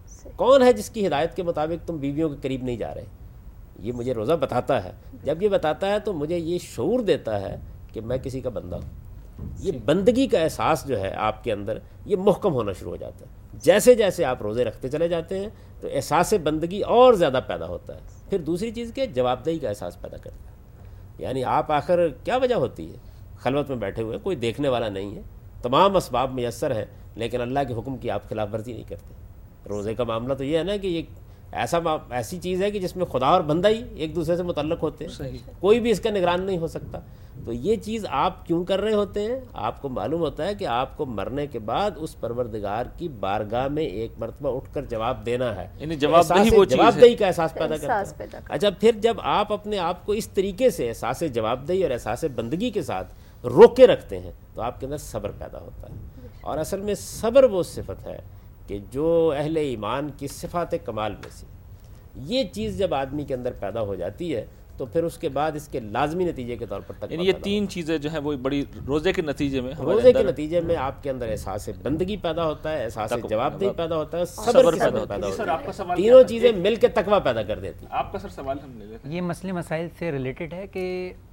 کون ہے جس کی ہدایت کے مطابق تم بیویوں کے قریب نہیں جا رہے؟ یہ مجھے روزہ بتاتا ہے. جب یہ بتاتا ہے تو مجھے یہ شعور دیتا ہے کہ میں کسی کا بندہ ہوں. یہ بندگی کا احساس جو ہے آپ کے اندر یہ محکم ہونا شروع ہو جاتا ہے. جیسے جیسے آپ روزے رکھتے چلے جاتے ہیں تو احساس بندگی اور زیادہ پیدا ہوتا ہے. پھر دوسری چیز کہ جواب دہی کا احساس پیدا کرتا ہے. یعنی آپ آخر کیا وجہ ہوتی ہے خلوت میں بیٹھے ہوئے, کوئی دیکھنے والا نہیں ہے, تمام اسباب میسر ہیں, لیکن اللہ کے حکم کی آپ خلاف ورزی نہیں کرتے. روزے کا معاملہ تو یہ ہے نا کہ یہ ایسا ایسی چیز ہے کہ جس میں خدا اور بندہ ہی ایک دوسرے سے متعلق ہوتے ہیں, کوئی بھی اس کا نگران نہیں ہو سکتا. تو یہ چیز آپ کیوں کر رہے ہوتے ہیں؟ آپ کو معلوم ہوتا ہے کہ آپ کو مرنے کے بعد اس پروردگار کی بارگاہ میں ایک مرتبہ اٹھ کر جواب دینا ہے. یعنی جواب دہی وہ چیز جواب ہے دہی کا احساس پیدا کرتا ہے. اچھا, پھر جب آپ اپنے آپ کو اس طریقے سے احساس جواب دہی اور احساس بندگی کے ساتھ روکے رکھتے ہیں تو آپ کے اندر صبر پیدا ہوتا ہے. اور اصل میں صبر وہ صفت ہے کہ جو اہل ایمان کی صفات کمال میں سے یہ چیز جب آدمی کے اندر پیدا ہو جاتی ہے تو پھر اس کے بعد اس کے لازمی نتیجے کے طور پر تک یعنی یہ تین چیزیں جو ہیں وہ بڑی روزے کے نتیجے میں روزے کے نتیجے میں آپ کے اندر احساس بندگی پیدا ہوتا ہے, احساس جواب دہی پیدا ہوتا ہے, صبر کی صفت پیدا ہوتا ہے. تینوں چیزیں مل کے تقویٰ پیدا کر دیتی ہیں. آپ کا سر سوال ہم لے لیتے ہیں. یہ مسئلے مسائل سے ریلیٹڈ ہے کہ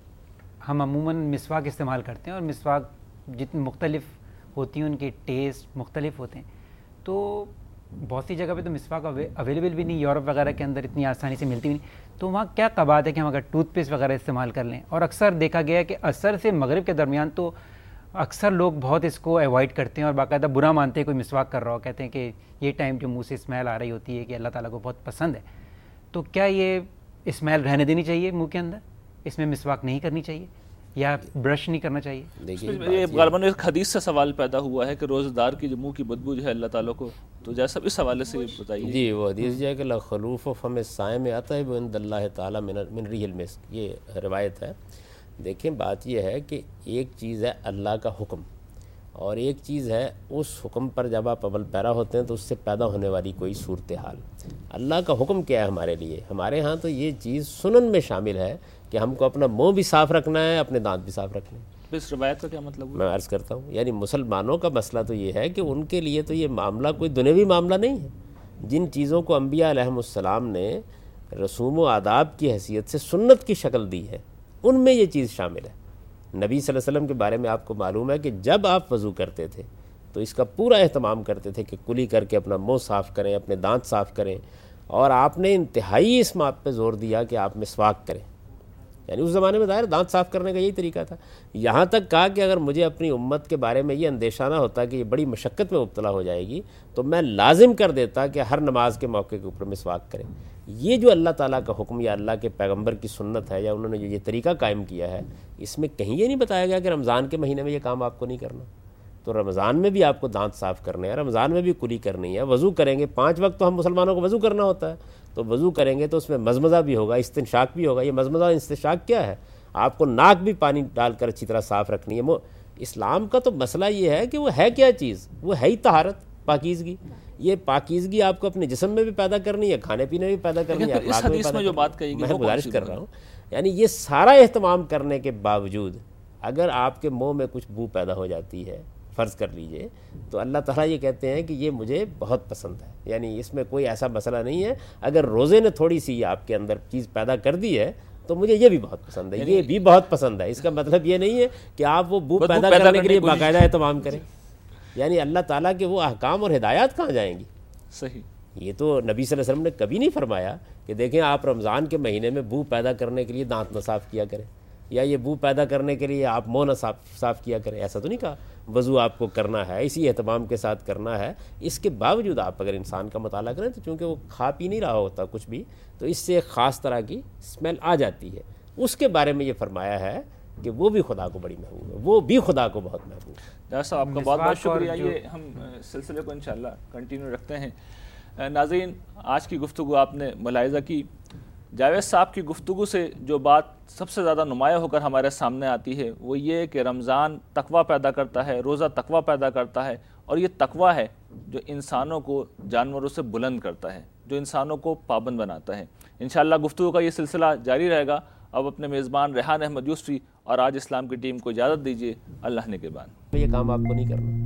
ہم عموماً مسواک استعمال کرتے ہیں اور مسواک جتنی مختلف ہوتی ہیں ان کے ٹیسٹ مختلف ہوتے ہیں, تو بہت سی جگہ پہ تو مسواک اویلیبل بھی نہیں, یورپ وغیرہ کے اندر اتنی آسانی سے ملتی بھی نہیں. تو وہاں کیا قباحت ہے کہ ہم اگر ٹوتھ پیسٹ وغیرہ استعمال کر لیں؟ اور اکثر دیکھا گیا ہے کہ عصر سے مغرب کے درمیان تو اکثر لوگ بہت اس کو ایوائڈ کرتے ہیں اور باقاعدہ برا مانتے ہیں کوئی مسواک کر رہا ہو, کہتے ہیں کہ یہ ٹائم جو منہ سے اسمیل آ رہی ہوتی ہے کہ اللہ تعالیٰ کو بہت پسند ہے. تو کیا یہ اسمیل رہنے دینی چاہیے منہ کے اندر, اس میں مسواک نہیں کرنی چاہیے یا برش نہیں کرنا چاہیے؟ یہ غالباً ایک حدیث سے سوال پیدا ہوا ہے کہ روزہ دار کی جو منہ کی بدبو جو ہے اللہ تعالیٰ کو, تو جیسا اس حوالے سے بتائیے. جی, وہ حدیث جو ہے کہ لخلوف فم الصائم اطیب عند اللہ تعالیٰ من ریح المسک, یہ روایت ہے. دیکھیں بات یہ ہے کہ ایک چیز ہے اللہ کا حکم اور ایک چیز ہے اس حکم پر جب آپ عمل پیرا ہوتے ہیں تو اس سے پیدا ہونے والی کوئی صورتحال. اللہ کا حکم کیا ہے ہمارے لیے؟ ہمارے ہاں تو یہ چیز سنن میں شامل ہے کہ ہم کو اپنا منہ بھی صاف رکھنا ہے, اپنے دانت بھی صاف رکھنے ہیں. اس روایت کا کیا مطلب ہے؟ میں عرض کرتا ہوں, یعنی مسلمانوں کا مسئلہ تو یہ ہے کہ ان کے لیے تو یہ معاملہ کوئی دنیوی معاملہ نہیں ہے. جن چیزوں کو انبیاء علیہم السلام نے رسوم و آداب کی حیثیت سے سنت کی شکل دی ہے ان میں یہ چیز شامل ہے. نبی صلی اللہ علیہ وسلم کے بارے میں آپ کو معلوم ہے کہ جب آپ وضو کرتے تھے تو اس کا پورا اہتمام کرتے تھے کہ کلی کر کے اپنا منہ صاف کریں, اپنے دانت صاف کریں, اور آپ نے انتہائی اس بات پہ زور دیا کہ آپ مسواک کریں. یعنی اس زمانے میں ظاہر دانت صاف کرنے کا یہی طریقہ تھا. یہاں تک کہا کہ اگر مجھے اپنی امت کے بارے میں یہ اندیشہ نہ ہوتا کہ یہ بڑی مشقت میں مبتلا ہو جائے گی تو میں لازم کر دیتا کہ ہر نماز کے موقع کے اوپر مسواک کریں. یہ جو اللہ تعالیٰ کا حکم یا اللہ کے پیغمبر کی سنت ہے یا انہوں نے جو یہ طریقہ قائم کیا ہے, اس میں کہیں یہ نہیں بتایا گیا کہ رمضان کے مہینے میں یہ کام آپ کو نہیں کرنا. تو رمضان میں بھی آپ کو دانت صاف کرنے ہیں, رمضان میں بھی کلی کرنی ہے, وضو کریں گے. پانچ وقت تو ہم مسلمانوں کو وضو کرنا ہوتا ہے, تو وضو کریں گے تو اس میں مزمزہ بھی ہوگا, استنشاق بھی ہوگا. یہ مزمزہ استنشاق کیا ہے؟ آپ کو ناک بھی پانی ڈال کر اچھی طرح صاف رکھنی ہے. اسلام کا تو مسئلہ یہ ہے کہ وہ ہے کیا چیز؟ وہ ہے ہی طہارت, پاکیزگی. یہ پاکیزگی آپ کو اپنے جسم میں بھی پیدا کرنی ہے, کھانے پینے میں بھی پیدا کرنی ہے, اس حدیث میں جو بات کہی گئی میں گزارش کر رہا ہوں. یعنی یہ سارا اہتمام کرنے کے باوجود اگر آپ کے منہ میں کچھ بو پیدا ہو جاتی ہے, فرض کر لیجئے, تو اللہ تعالیٰ یہ کہتے ہیں کہ یہ مجھے بہت پسند ہے. یعنی اس میں کوئی ایسا مسئلہ نہیں ہے. اگر روزے نے تھوڑی سی آپ کے اندر چیز پیدا کر دی ہے تو مجھے یہ بھی بہت پسند ہے, یہ بھی بہت پسند ہے. اس کا مطلب یہ نہیں ہے کہ آپ وہ بو پیدا کرنے کے لیے باقاعدہ اہتمام کریں. یعنی اللہ تعالیٰ کے وہ احکام اور ہدایات کہاں جائیں گی؟ صحیح. یہ تو نبی صلی اللہ علیہ وسلم نے کبھی نہیں فرمایا کہ دیکھیں آپ رمضان کے مہینے میں بو پیدا کرنے کے لیے دانت نہ صاف کیا کریں, یا یہ بو پیدا کرنے کے لیے آپ منہ نہ صاف صاف کیا کریں. ایسا تو نہیں کہا. وضو آپ کو کرنا ہے, اسی اہتمام کے ساتھ کرنا ہے. اس کے باوجود آپ اگر انسان کا مطالعہ کریں تو چونکہ وہ کھا پی نہیں رہا ہوتا کچھ بھی, تو اس سے ایک خاص طرح کی اسمیل آ جاتی ہے. اس کے بارے میں یہ فرمایا ہے کہ وہ بھی خدا کو بڑی محبوب ہے, وہ بھی خدا کو بہت محبوب ہے. ڈاکٹر صاحب آپ کا بہت بہت شکریہ. یہ ہم سلسلے کو انشاءاللہ کنٹینیو رکھتے ہیں. ناظرین, آج کی گفتگو آپ نے ملاحظہ کی. جاوید صاحب کی گفتگو سے جو بات سب سے زیادہ نمایاں ہو کر ہمارے سامنے آتی ہے وہ یہ کہ رمضان تقویٰ پیدا کرتا ہے, روزہ تقویٰ پیدا کرتا ہے, اور یہ تقویٰ ہے جو انسانوں کو جانوروں سے بلند کرتا ہے, جو انسانوں کو پابند بناتا ہے. انشاءاللہ گفتگو کا یہ سلسلہ جاری رہے گا. اب اپنے میزبان ریحان احمد یوسفی اور آج اسلام کی ٹیم کو اجازت دیجیے. اللہ نے کے بعد یہ کام آپ کو نہیں کرنا.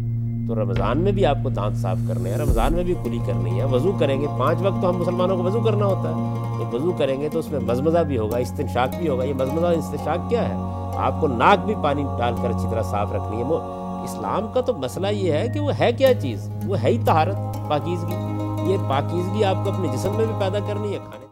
تو رمضان میں بھی آپ کو دانت صاف کرنے ہیں، رمضان میں بھی کلی کرنی ہے، وضو کریں گے، پانچ وقت تو ہم مسلمانوں کو وضو کرنا ہوتا ہے، تو وضو کریں گے تو اس میں مزمزہ بھی ہوگا، استنشاق بھی ہوگا۔ یہ مزمزہ اور استنشاق کیا ہے؟ آپ کو ناک بھی پانی ڈال کر اچھی طرح صاف رکھنی ہے۔ اسلام کا تو مسئلہ یہ ہے کہ وہ ہے کیا چیز؟ وہ ہے ہی طہارت، پاکیزگی۔ یہ پاکیزگی آپ کو اپنے جسم میں بھی پیدا کرنی ہے، کھانے